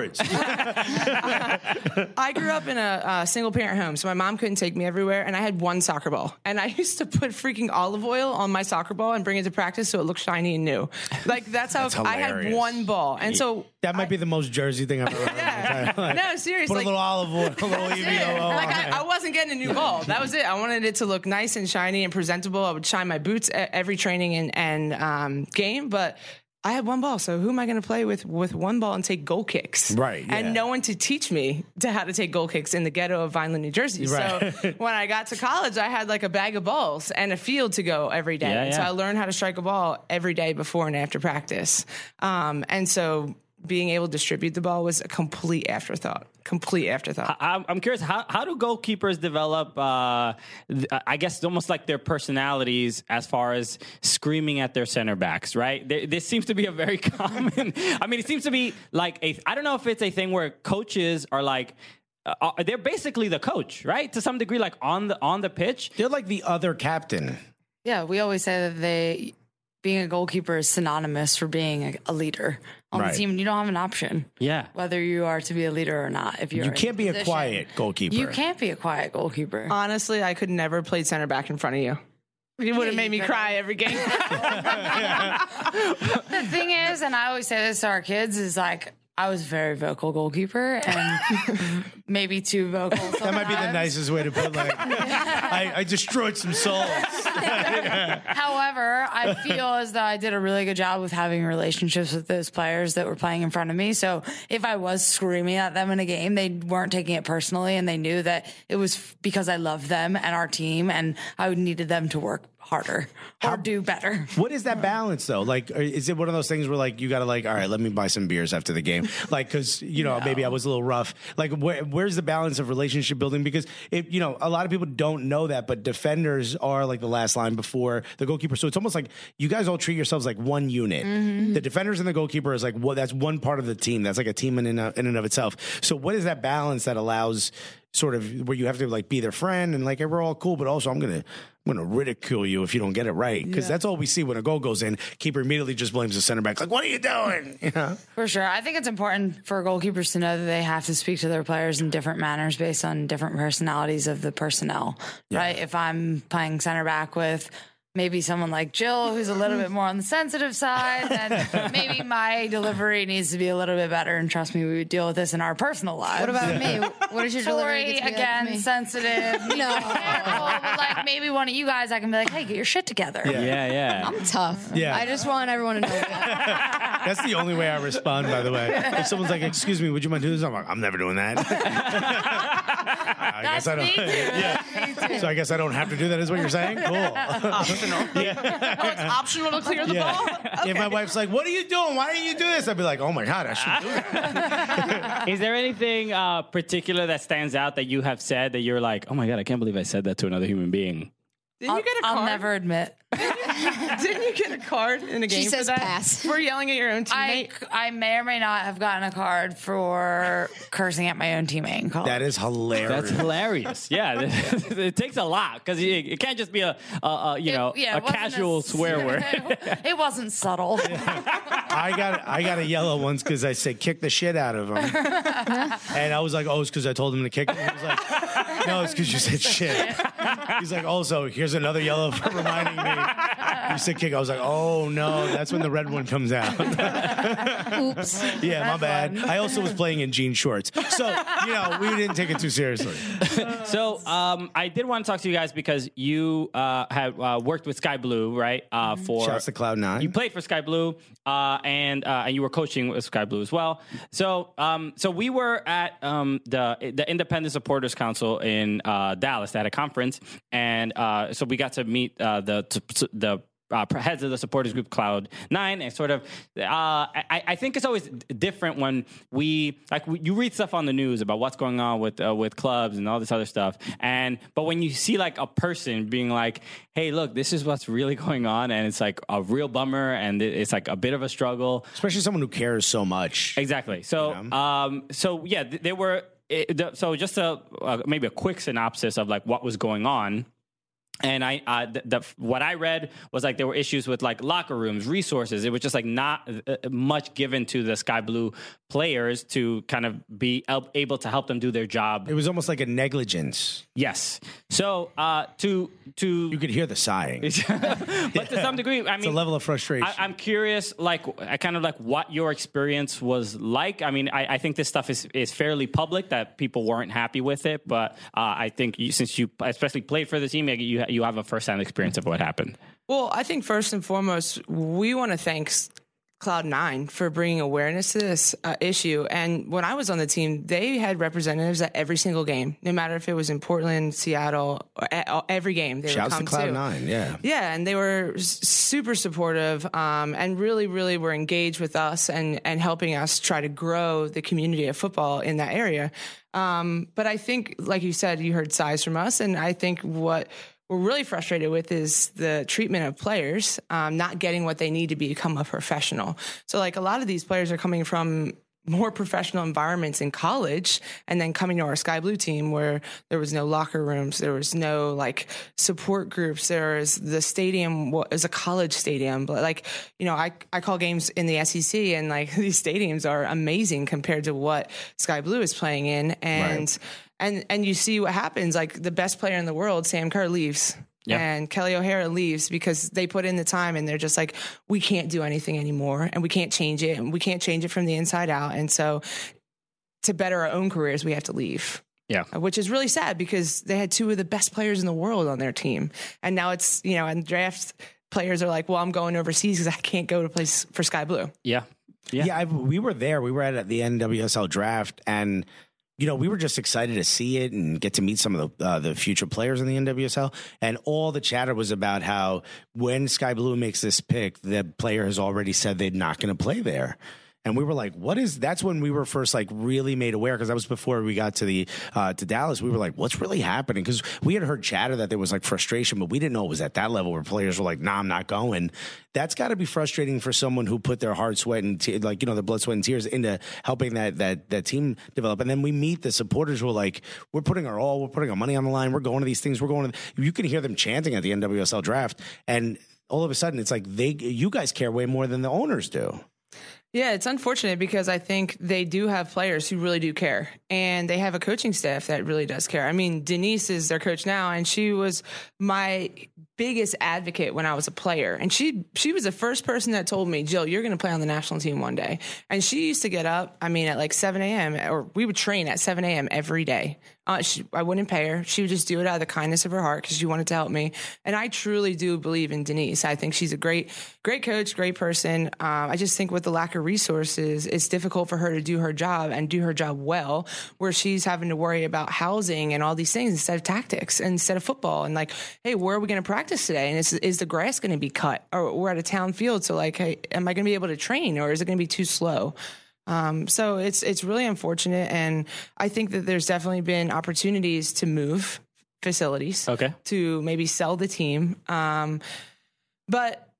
I grew up in a, a single parent home, so my mom couldn't take me everywhere, and I had one soccer ball. And I used to put freaking olive oil on my soccer ball and bring it to practice so it looked shiny and new. Like that's how That's I had hilarious. one ball, and so That might be the most Jersey thing I've ever heard. yeah. No, seriously. Put a little olive oil, a little E V O. Like I, I wasn't getting a new ball. That was it. I wanted it to look nice and shiny and presentable. I would shine my boots at every training and, and um, game, but I had one ball. So who am I going to play with with one ball and take goal kicks? Right, yeah. And no one to teach me to how to take goal kicks in the ghetto of Vineland, New Jersey. Right. So when I got to college, I had like a bag of balls and a field to go every day. Yeah, And So yeah. I learned how to strike a ball every day before and after practice. Um, and so being able to distribute the ball was a complete afterthought. Complete afterthought. I'm I'm curious, how, how do goalkeepers develop, uh, th- I guess, almost like their personalities as far as screaming at their center backs, right? There, this seems to be a very common, I mean, it seems to be like, a, I don't know if it's a thing where coaches are like, uh, they're basically the coach, right? To some degree, like on the on the pitch. They're like the other captain. Yeah, we always say that they being a goalkeeper is synonymous for being a, a leader on Right. the team. You don't have an option. Yeah. Whether you are to be a leader or not. If you're You in can't be a position. quiet goalkeeper. You can't be a quiet goalkeeper. Honestly, I could never play center back in front of you. You would have you made me could've. cry every game. The thing is, and I always say this to our kids, is like I was a very vocal goalkeeper and maybe too vocal. That might be the sometimes. nicest way to put like, I, I destroyed some souls. However, I feel as though I did a really good job with having relationships with those players that were playing in front of me. So if I was screaming at them in a game, they weren't taking it personally, and they knew that it was because I loved them and our team, and I needed them to work harder or do better. What is that balance though? Like, or is it one of those things where like you got to like, all right, let me buy some beers after the game, like because you know maybe I was a little rough. Like, where, where's the balance of relationship building? Because if you know, a lot of people don't know that, but defenders are like the last line before the goalkeeper. So it's almost like you guys all treat yourselves like one unit. Mm-hmm. The defenders and the goalkeeper is like, well, that's one part of the team. That's like a team in and, in and of itself. So what is that balance that allows sort of where you have to like be their friend and like, hey, we're all cool, but also I'm gonna I'm gonna ridicule you if you don't get it right, because that's all we see when a goal goes in. Keeper immediately just blames the center back, like, what are you doing? You know? For sure. I think it's important for goalkeepers to know that they have to speak to their players in different manners based on different personalities of the personnel, right? If I'm playing center back with maybe someone like Jill, who's a little bit more on the sensitive side, then maybe my delivery needs to be a little bit better. And trust me, we would deal with this in our personal lives. What about me? What is your delivery? Tori, get to be like again, me? sensitive. No. Careful, but like maybe one of you guys, I can be like, hey, get your shit together. Yeah, yeah. I'm tough. Yeah. I just want everyone to know that. That's the only way I respond, by the way. If someone's like, excuse me, would you mind doing this? I'm like, I'm never doing that. I That's guess I don't. me too. Yeah. Me too. So I guess I don't have to do that, is what you're saying? Cool. Optional. Oh, it's optional to clear the ball? Yeah. If my wife's like, what are you doing? Why don't you do this? I'd be like, oh my God, I should do that. Is there anything uh, particular that stands out that you have said that you're like, oh my God, I can't believe I said that to another human being? Didn't you get a I'll card? never admit. Didn't you get a card in a game She for says that? pass. For yelling at your own I, teammate? I may or may not have gotten a card for cursing at my own teammate in college. That is hilarious. That's hilarious. Yeah, it takes a lot because it, it can't just be a, a, a you know It- yeah, a it wasn't casual a- swear word. It wasn't subtle. I got I got a yellow once because I said kick the shit out of him, and I was like, oh, it's because I told him to kick him. He was like, no, it's because you said shit. He's like, also, here's another yellow for reminding me. You said kick. I was like, oh no, that's when the red one comes out. Oops. Yeah, my bad. I also was playing in jean shorts. So, you know, we didn't take it too seriously. So um, I did want to talk to you guys because you uh, have uh, worked with Sky Blue, right? Uh, for Shouts to Cloud Nine. You played for Sky Blue, uh, and uh, and you were coaching with Sky Blue as well. So um, so we were at um, the the Independent Supporters Council in uh, Dallas at a conference, and uh, so we got to meet uh, the the. Uh, heads of the supporters group Cloud Nine, and sort of, uh, I, I think it's always different when we like we, you read stuff on the news about what's going on with uh, with clubs and all this other stuff, and but when you see like a person being like, "Hey, look, this is what's really going on," and it's like a real bummer, and it, it's like a bit of a struggle, especially someone who cares so much. Exactly. So, you know? um, so yeah, th- they were. It, the, so just a uh, maybe a quick synopsis of like what was going on. And I, uh, the, the, what I read was like there were issues with like locker rooms, resources. It was just like not uh, much given to the Sky Blue players to kind of be able to help them do their job. It was almost like a negligence. Yes. So uh, to to you could hear the sighing, but yeah. to some degree, I mean, it's a level of frustration. I, I'm curious, like, I kind of like what your experience was like. I mean, I, I think this stuff is is fairly public that people weren't happy with it, but uh, I think you, since you especially played for the team, you you have a firsthand experience of what happened. Well, I think first and foremost, we want to thank Cloud Nine for bringing awareness to this uh, issue. And when I was on the team, they had representatives at every single game, no matter if it was in Portland, Seattle, or at, every game. They Shouts would come to Cloud to. Nine, yeah. Yeah, and they were super supportive um, and really, really were engaged with us and, and helping us try to grow the community of football in that area. Um, but I think, like you said, you heard sighs from us, and I think what we're really frustrated with is the treatment of players um, not getting what they need to become a professional. So like a lot of these players are coming from more professional environments in college and then coming to our Sky Blue team where there was no locker rooms, there was no like support groups, there was the stadium was a college stadium, but like, you know, I, I call games in the S E C and like these stadiums are amazing compared to what Sky Blue is playing in. And right. And and you see what happens, like the best player in the world, Sam Kerr, leaves. Yeah. And Kelly O'Hara leaves because they put in the time and they're just like, we can't do anything anymore and we can't change it and we can't change it from the inside out. And so to better our own careers, we have to leave. Yeah. Which is really sad because they had two of the best players in the world on their team. And now it's, you know, and drafts players are like, well, I'm going overseas because I can't go to play for Sky Blue. Yeah. Yeah. Yeah I, we were there. We were at the N W S L draft and you know, we were just excited to see it and get to meet some of the uh, the future players in the N W S L. And all the chatter was about how when Sky Blue makes this pick, the player has already said they're not going to play there. And we were like, what is, that's when we were first like really made aware. Cause that was before we got to the, uh, to Dallas. We were like, what's really happening? Cause we had heard chatter that there was like frustration, but we didn't know it was at that level where players were like, nah, I'm not going. That's gotta be frustrating for someone who put their heart, sweat and te- like, you know, their blood, sweat and tears into helping that, that, that team develop. And then we meet the supporters who are like, we're putting our all, we're putting our money on the line. We're going to these things. We're going to, you can hear them chanting at the N W S L draft. And all of a sudden it's like they, you guys care way more than the owners do. Yeah, it's unfortunate because I think they do have players who really do care and they have a coaching staff that really does care. I mean, Denise is their coach now and she was my biggest advocate when I was a player. And she she was the first person that told me, Jill, you're going to play on the national team one day. And she used to get up, I mean, at like seven a.m. or we would train at seven a.m. every day. Uh, she, I wouldn't pay her. She would just do it out of the kindness of her heart because she wanted to help me. And I truly do believe in Denise. I think she's a great, great coach, great person. Um, I just think with the lack of resources, it's difficult for her to do her job and do her job well, where she's having to worry about housing and all these things instead of tactics, instead of football. And like, hey, where are we going to practice today? And is, is the grass going to be cut? Or we're at a town field. So like, hey, am I going to be able to train or is it going to be too slow? Um, so it's it's really unfortunate, and I think that there's definitely been opportunities to move facilities, okay, to maybe sell the team. Um, but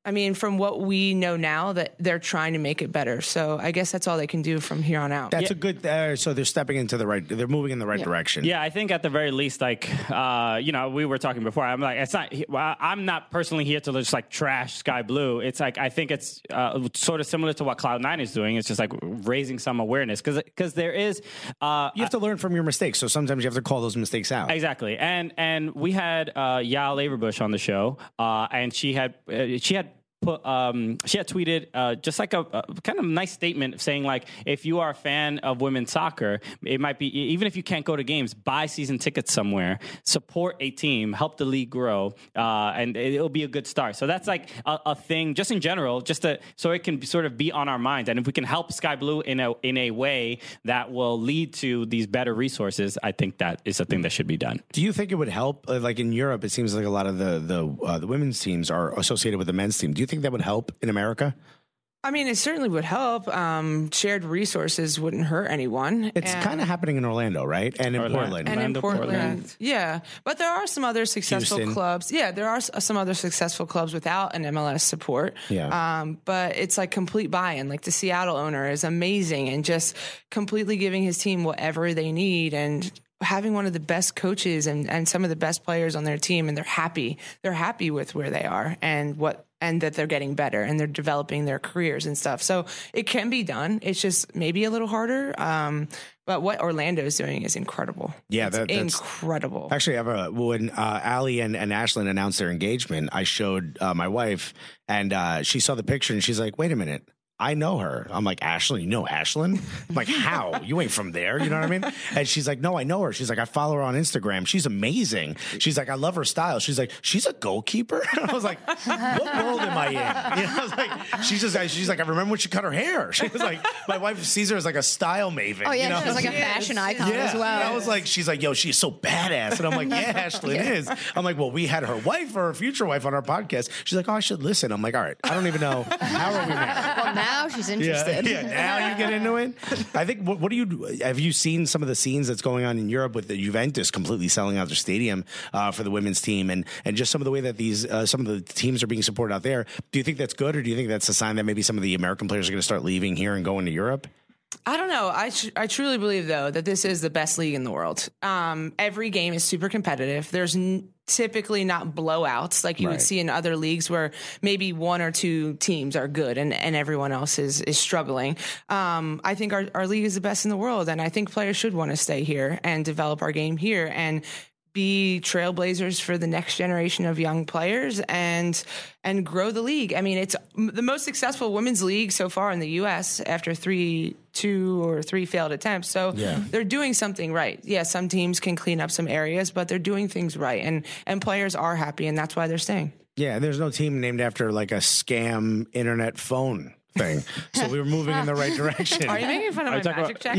I mean, from what we know now, that they're trying to make it better. So I guess that's all they can do from here on out. That's Yeah. a good. Uh, so they're stepping into the right. They're moving in the right Yeah. direction. Yeah, I think at the very least, like, uh, you know, we were talking before. I'm like, it's not. Well, I'm not personally here to just like trash Sky Blue. It's like I think it's uh, sort of similar to what Cloud Nine is doing. It's just like raising some awareness because because there is. Uh, You have to learn from your mistakes. So sometimes you have to call those mistakes out. Exactly, and and we had uh, Yael Averbush on the show, uh, and she had uh, she had. Put, um, she had tweeted uh, just like a, a kind of nice statement saying like, if you are a fan of women's soccer, it might be, even if you can't go to games, buy season tickets somewhere, support a team, help the league grow, uh, and it'll be a good start. So that's like a, a thing just in general, just to, so it can sort of be on our minds. And if we can help Sky Blue in a, in a way that will lead to these better resources, I think that is a thing that should be done. Do you think it would help? Uh, like in Europe, it seems like a lot of the the uh, the women's teams are associated with the men's team. Do you think that would help in America? I mean, it certainly would help. Um, shared resources wouldn't hurt anyone. It's And- kind of happening in Orlando, right? And in Orlando. Portland. And in Orlando, Portland, Portland. yeah. But there are some other successful Houston. clubs. Yeah, there are s- some other successful clubs without an M L S support. Yeah. Um, but it's like complete buy-in. Like the Seattle owner is amazing and just completely giving his team whatever they need and having one of the best coaches and, and some of the best players on their team, and they're happy. They're happy with where they are and what and that they're getting better and they're developing their careers and stuff. So it can be done. It's just maybe a little harder. Um, but what Orlando is doing is incredible. Yeah, It's that- that's- incredible. Actually, I have a, when uh, Allie and, and Ashlyn announced their engagement, I showed uh, my wife, and uh, she saw the picture, and she's like, wait a minute. I know her. I'm like, Ashlyn, you know Ashlyn? I'm like, how? You ain't from there. You know what I mean? And she's like, no, I know her. She's like, I follow her on Instagram. She's amazing. She's like, I love her style. She's like, she's a goalkeeper? I was like, what world am I in? You know, I was like, she's just, she's like, I remember when she cut her hair. She was like, my wife sees her as like a style maven. Oh yeah, you know? she was like a fashion icon Yeah. as well. And I was like, she's like, yo, she's so badass. And I'm like, yeah, Ashlyn Yeah. is. I'm like, well, we had her wife or her future wife on our podcast. She's like, oh, I should listen. I'm like, all right, I don't even know. How are we married? Well, now she's interested. Yeah, now you get into it. I think. What, what do you do? Have you seen some of the scenes that's going on in Europe with the Juventus completely selling out their stadium uh, for the women's team, and and just some of the way that these uh, some of the teams are being supported out there? Do you think that's good, or do you think that's a sign that maybe some of the American players are going to start leaving here and going to Europe? I don't know. I tr- I truly believe though that this is the best league in the world. Um, every game is super competitive. There's n- typically not blowouts like you Right. would see in other leagues where maybe one or two teams are good and, and everyone else is is struggling. Um, I think our our league is the best in the world, and I think players should want to stay here and develop our game here and be trailblazers for the next generation of young players and and grow the league. I mean, it's m- the most successful women's league so far in the U S after three, two or three failed attempts. So Yeah. they're doing something right. Yeah, some teams can clean up some areas, but they're doing things right, and and players are happy, and that's why they're staying. Yeah, there's no team named after like a scam internet phone thing. So we were moving in the right direction. Are you making fun of Are my you talking magic check?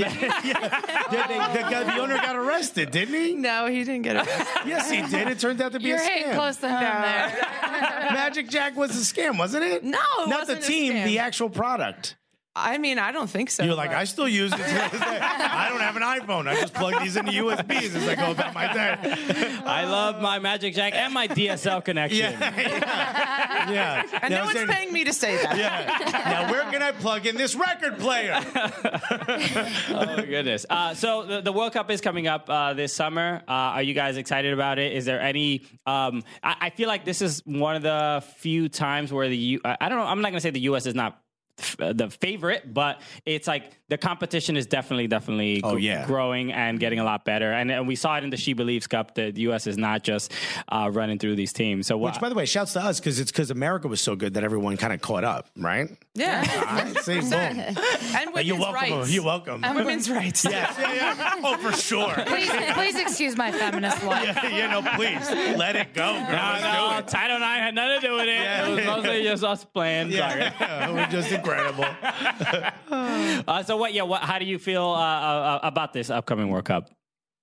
Yeah, they, the, guy, the owner got arrested, didn't he? No, he didn't get it. Yes, he did. It turned out to be You're a hitting scam. close to home there. Magic Jack was a scam, wasn't it? No, it not the wasn't a team, scam. the actual product. I mean, I don't think so. You're like, but- I still use it. To this day. I don't have an iPhone. I just plug these into U S Bs as I go about my day. I love my Magic Jack and my D S L connection. Yeah, yeah, yeah. and Now, no one's then- paying me to say that. Yeah. Now, where can I plug in this record player? Oh my goodness! Uh, so the, the World Cup is coming up uh, this summer. Uh, are you guys excited about it? Is there any? Um, I, I feel like this is one of the few times where the U, I I don't know. I'm not going to say the U S is not f- the favorite, but it's like the competition is definitely, definitely Oh, gr- yeah. growing and getting a lot better. And, and we saw it in the She Believes Cup. The U S is not just uh, running through these teams. So Which, by the way, shouts to us because it's because America was so good that everyone kind of caught up, right? Yeah. All right, see, boom. And women's You're welcome. rights. You're welcome. And women's rights. Yes, yeah, yeah. Oh, for sure. Please, please excuse my feminist wife. Yeah, yeah, no, please let it go, girl. no, Let's no, do it. Title nine had nothing to do with it. Yeah. It was mostly just us playing. Sorry. Yeah, we're just incredible. Uh, so what? Yeah. What? How do you feel uh, uh, about this upcoming World Cup?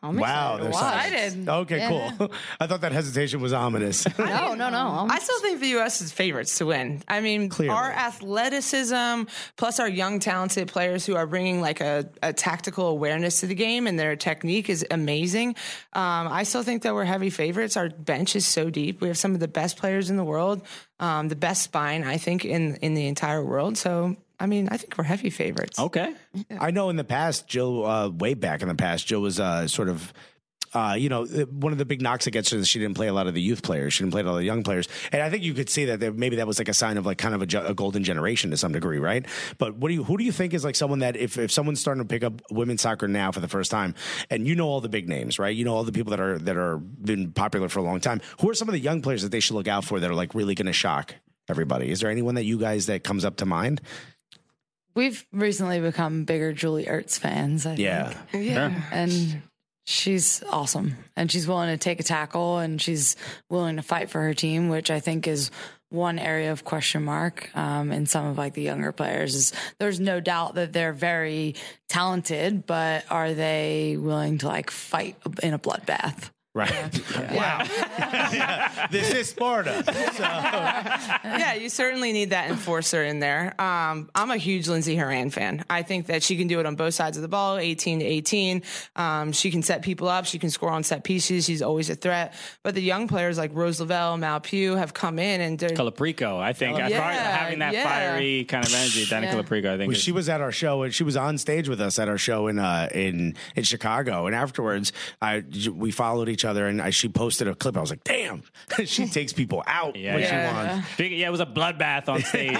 I'm Wow, excited. they're Excited. Okay, Yeah. cool. I thought that hesitation was ominous. No, no, no. I'm- I still think the U S is favorites to win. I mean, Clearly. our athleticism plus our young, talented players who are bringing like a, a tactical awareness to the game and their technique is amazing. Um, I still think that we're heavy favorites. Our bench is so deep. We have some of the best players in the world, um, the best spine, I think, in, in the entire world. So, I mean, I think we're heavy favorites. Okay. I know in the past, Jill, uh, way back in the past, Jill was uh, sort of, uh, you know, one of the big knocks against her is she didn't play a lot of the youth players. She didn't play a lot of the young players. And I think you could see that there, maybe that was like a sign of like kind of a, ge- a golden generation to some degree, right? But what do you, who do you think is like someone that if, if someone's starting to pick up women's soccer now for the first time, and you know all the big names, right? You know all the people that are that are been popular for a long time. Who are some of the young players that they should look out for that are like really going to shock everybody? Is there anyone that you guys that comes up to mind? We've recently become bigger Julie Ertz fans. I Yeah. think. Sure. And she's awesome. And she's willing to take a tackle and she's willing to fight for her team, which I think is one area of question mark um, in some of like the younger players. Is there's no doubt that they're very talented, but are they willing to like fight in a bloodbath? Right. Wow. Yeah. This is Sparta. So. Yeah, you certainly need that enforcer in there. Um, I'm a huge Lindsey Horan fan. I think that she can do it on both sides of the ball, eighteen to eighteen. Um, she can set people up. She can score on set pieces. She's always a threat. But the young players like Rose Lavelle, Mal Pugh have come in and they're Calaprico, I think. As far as Yeah, having that yeah. fiery kind of energy, Danny Yeah. Calaprico, I think. Well, is- she was at our show, and she was on stage with us at our show in uh, in in Chicago. And afterwards, I we followed each other, and I, she posted a clip. I was like, "Damn, she takes people out Yeah, when yeah. she wants." Big- yeah, it was a bloodbath on stage.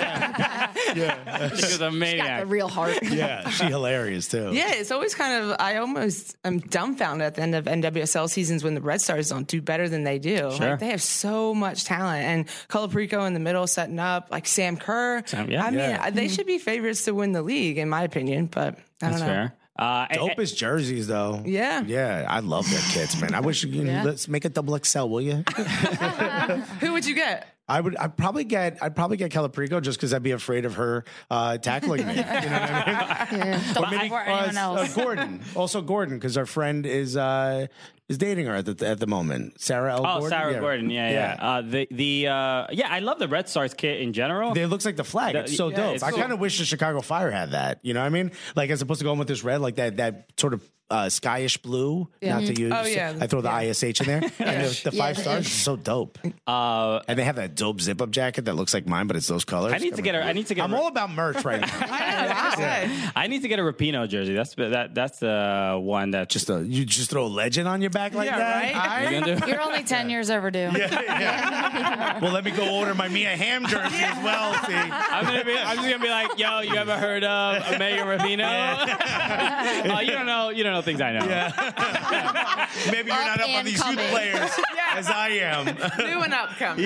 Yeah, She was a got maniac. the real heart. yeah, she hilarious too. Yeah, it's always kind of, I almost am dumbfounded at the end of N W S L seasons when the Red Stars don't do better than they do. Sure. Like, they have so much talent. And Colaprico in the middle setting up, like Sam Kerr. Sam- yeah. I mean, Yeah. they should be favorites to win the league, in my opinion, but I don't That's know. fair. Uh, and- Dopest jerseys though. Yeah. yeah, I love their kits, man. I wish you Yeah. let's make a double X L, will you? Who would you get? I would. I'd probably get. I'd probably get Calaprico just because I'd be afraid of her uh, tackling me. You know what I mean? Don't Or fight for uh, anyone uh, else. Gordon, also Gordon, because our friend is uh, is dating her at the at the moment. Sarah L. Oh, Gordon. Sarah Gordon, yeah, yeah. Uh, the the uh, yeah, I love the Red Stars kit in general. It looks like the flag. The- It's so yeah, dope. it's I cool. kind of wish the Chicago Fire had that. You know what I mean? Like as opposed to going with this red, like that that sort of uh, skyish blue. Not to use. Oh, yeah. I throw the I S H in there. And the, the Yeah, five the stars ish. is so dope. Uh, And they have that dope zip up jacket that looks like mine, but it's those colors. I need to get her. I need to get. I'm a, all about merch right now. Wow. I need to get a Rapino jersey. That's that. That's the uh, one that just. Just a, you just throw a legend on your back like Yeah, that. right? You gonna do? You're only ten years overdue. Well, let me go order my Mia Hamm jersey as well. See, I'm gonna be. I'm just gonna be like, yo, you ever heard of Megan Rapino? Oh, you don't know. You don't know things I know. maybe you're not up on and these coming. youth players Yeah. as I am. New and upcoming.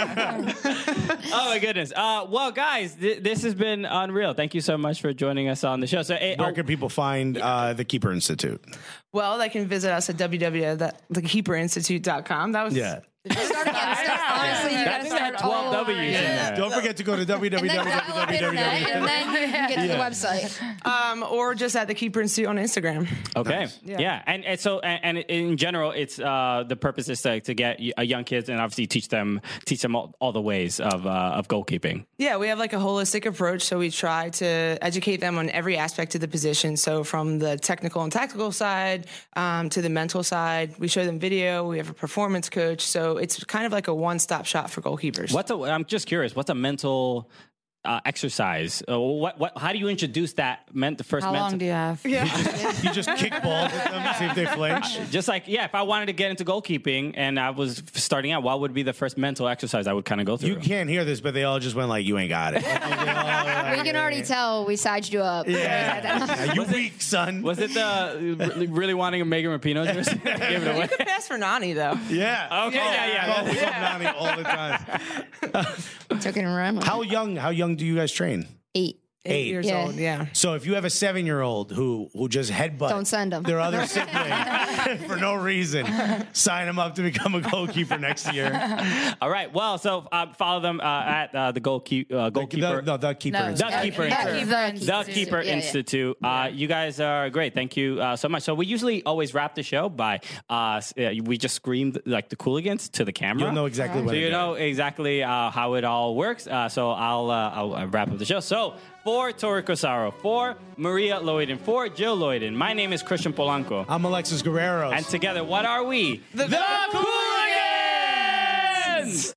Oh my goodness. Uh, well, guys, th- this has been unreal. Thank you so much for joining us on the show. So, hey, Where oh, can people find uh, the Keeper Institute? Well, they can visit us at w w w dot the keeper institute dot com. That was Start again. Start, honestly, you That's gotta that start twelve all W's in over. there. Don't forget to go to And then download internet, and then you can get to the website. um, or just at the Keeper Institute on Instagram. Okay. Yeah. Yeah. And, and so, and, and in general, it's uh, the purpose is to, to get y- uh, young kids and obviously teach them teach them all, all the ways of uh, of goalkeeping. Yeah, we have like a holistic approach. So we try to educate them on every aspect of the position. So from the technical and tactical side um, to the mental side, we show them video. We have a performance coach. So it's kind of like a one-stop shop for goalkeepers. What's a, I'm just curious. What's a mental uh, exercise? Uh, what, what? How do you introduce that? Meant the first. How mental, long do you have? You just kick balls at them, see if they flinch. Just like, yeah, if I wanted to get into goalkeeping and I was starting out, what would be the first mental exercise I would kind of go through? You can't hear this, but they all just went like, "You ain't got it." We can already tell we sized you up. Yeah, you weak, son. Was it the really, really wanting a Megan Rapinoe jersey? Gave it away. You could pass for Nani, though. Yeah. Okay, yeah, yeah. Oh, we love Nani all the time. Took it and ran. How young? How young do you guys train? Eight. eight, Eight. years Yeah. old. Yeah. So if you have a seven-year-old who who just headbutt Don't send 'em. their other sibling for no reason, sign them up to become a goalkeeper next year. All right. Well, so uh, follow them uh, at uh, the goalkeep, uh, goalkeeper. The, no, the keeper. No, is- The Keeper The Institute. Keeper The Institute. Keeper Yeah, yeah. Institute. Uh, you guys are great. Thank you uh, so much. So we usually always wrap the show by uh, s- uh, we just scream like the Cooligans to the camera. You'll know exactly when So to you do know it. exactly uh, how it all works. Uh, so I'll, uh, I'll uh, wrap up the show. So for Tori Cosaro, for Maria Loyden, for Jill Loyden, my name is Christian Polanco. I'm Alexis Guerrero. And together, what are we? The, Cooligans!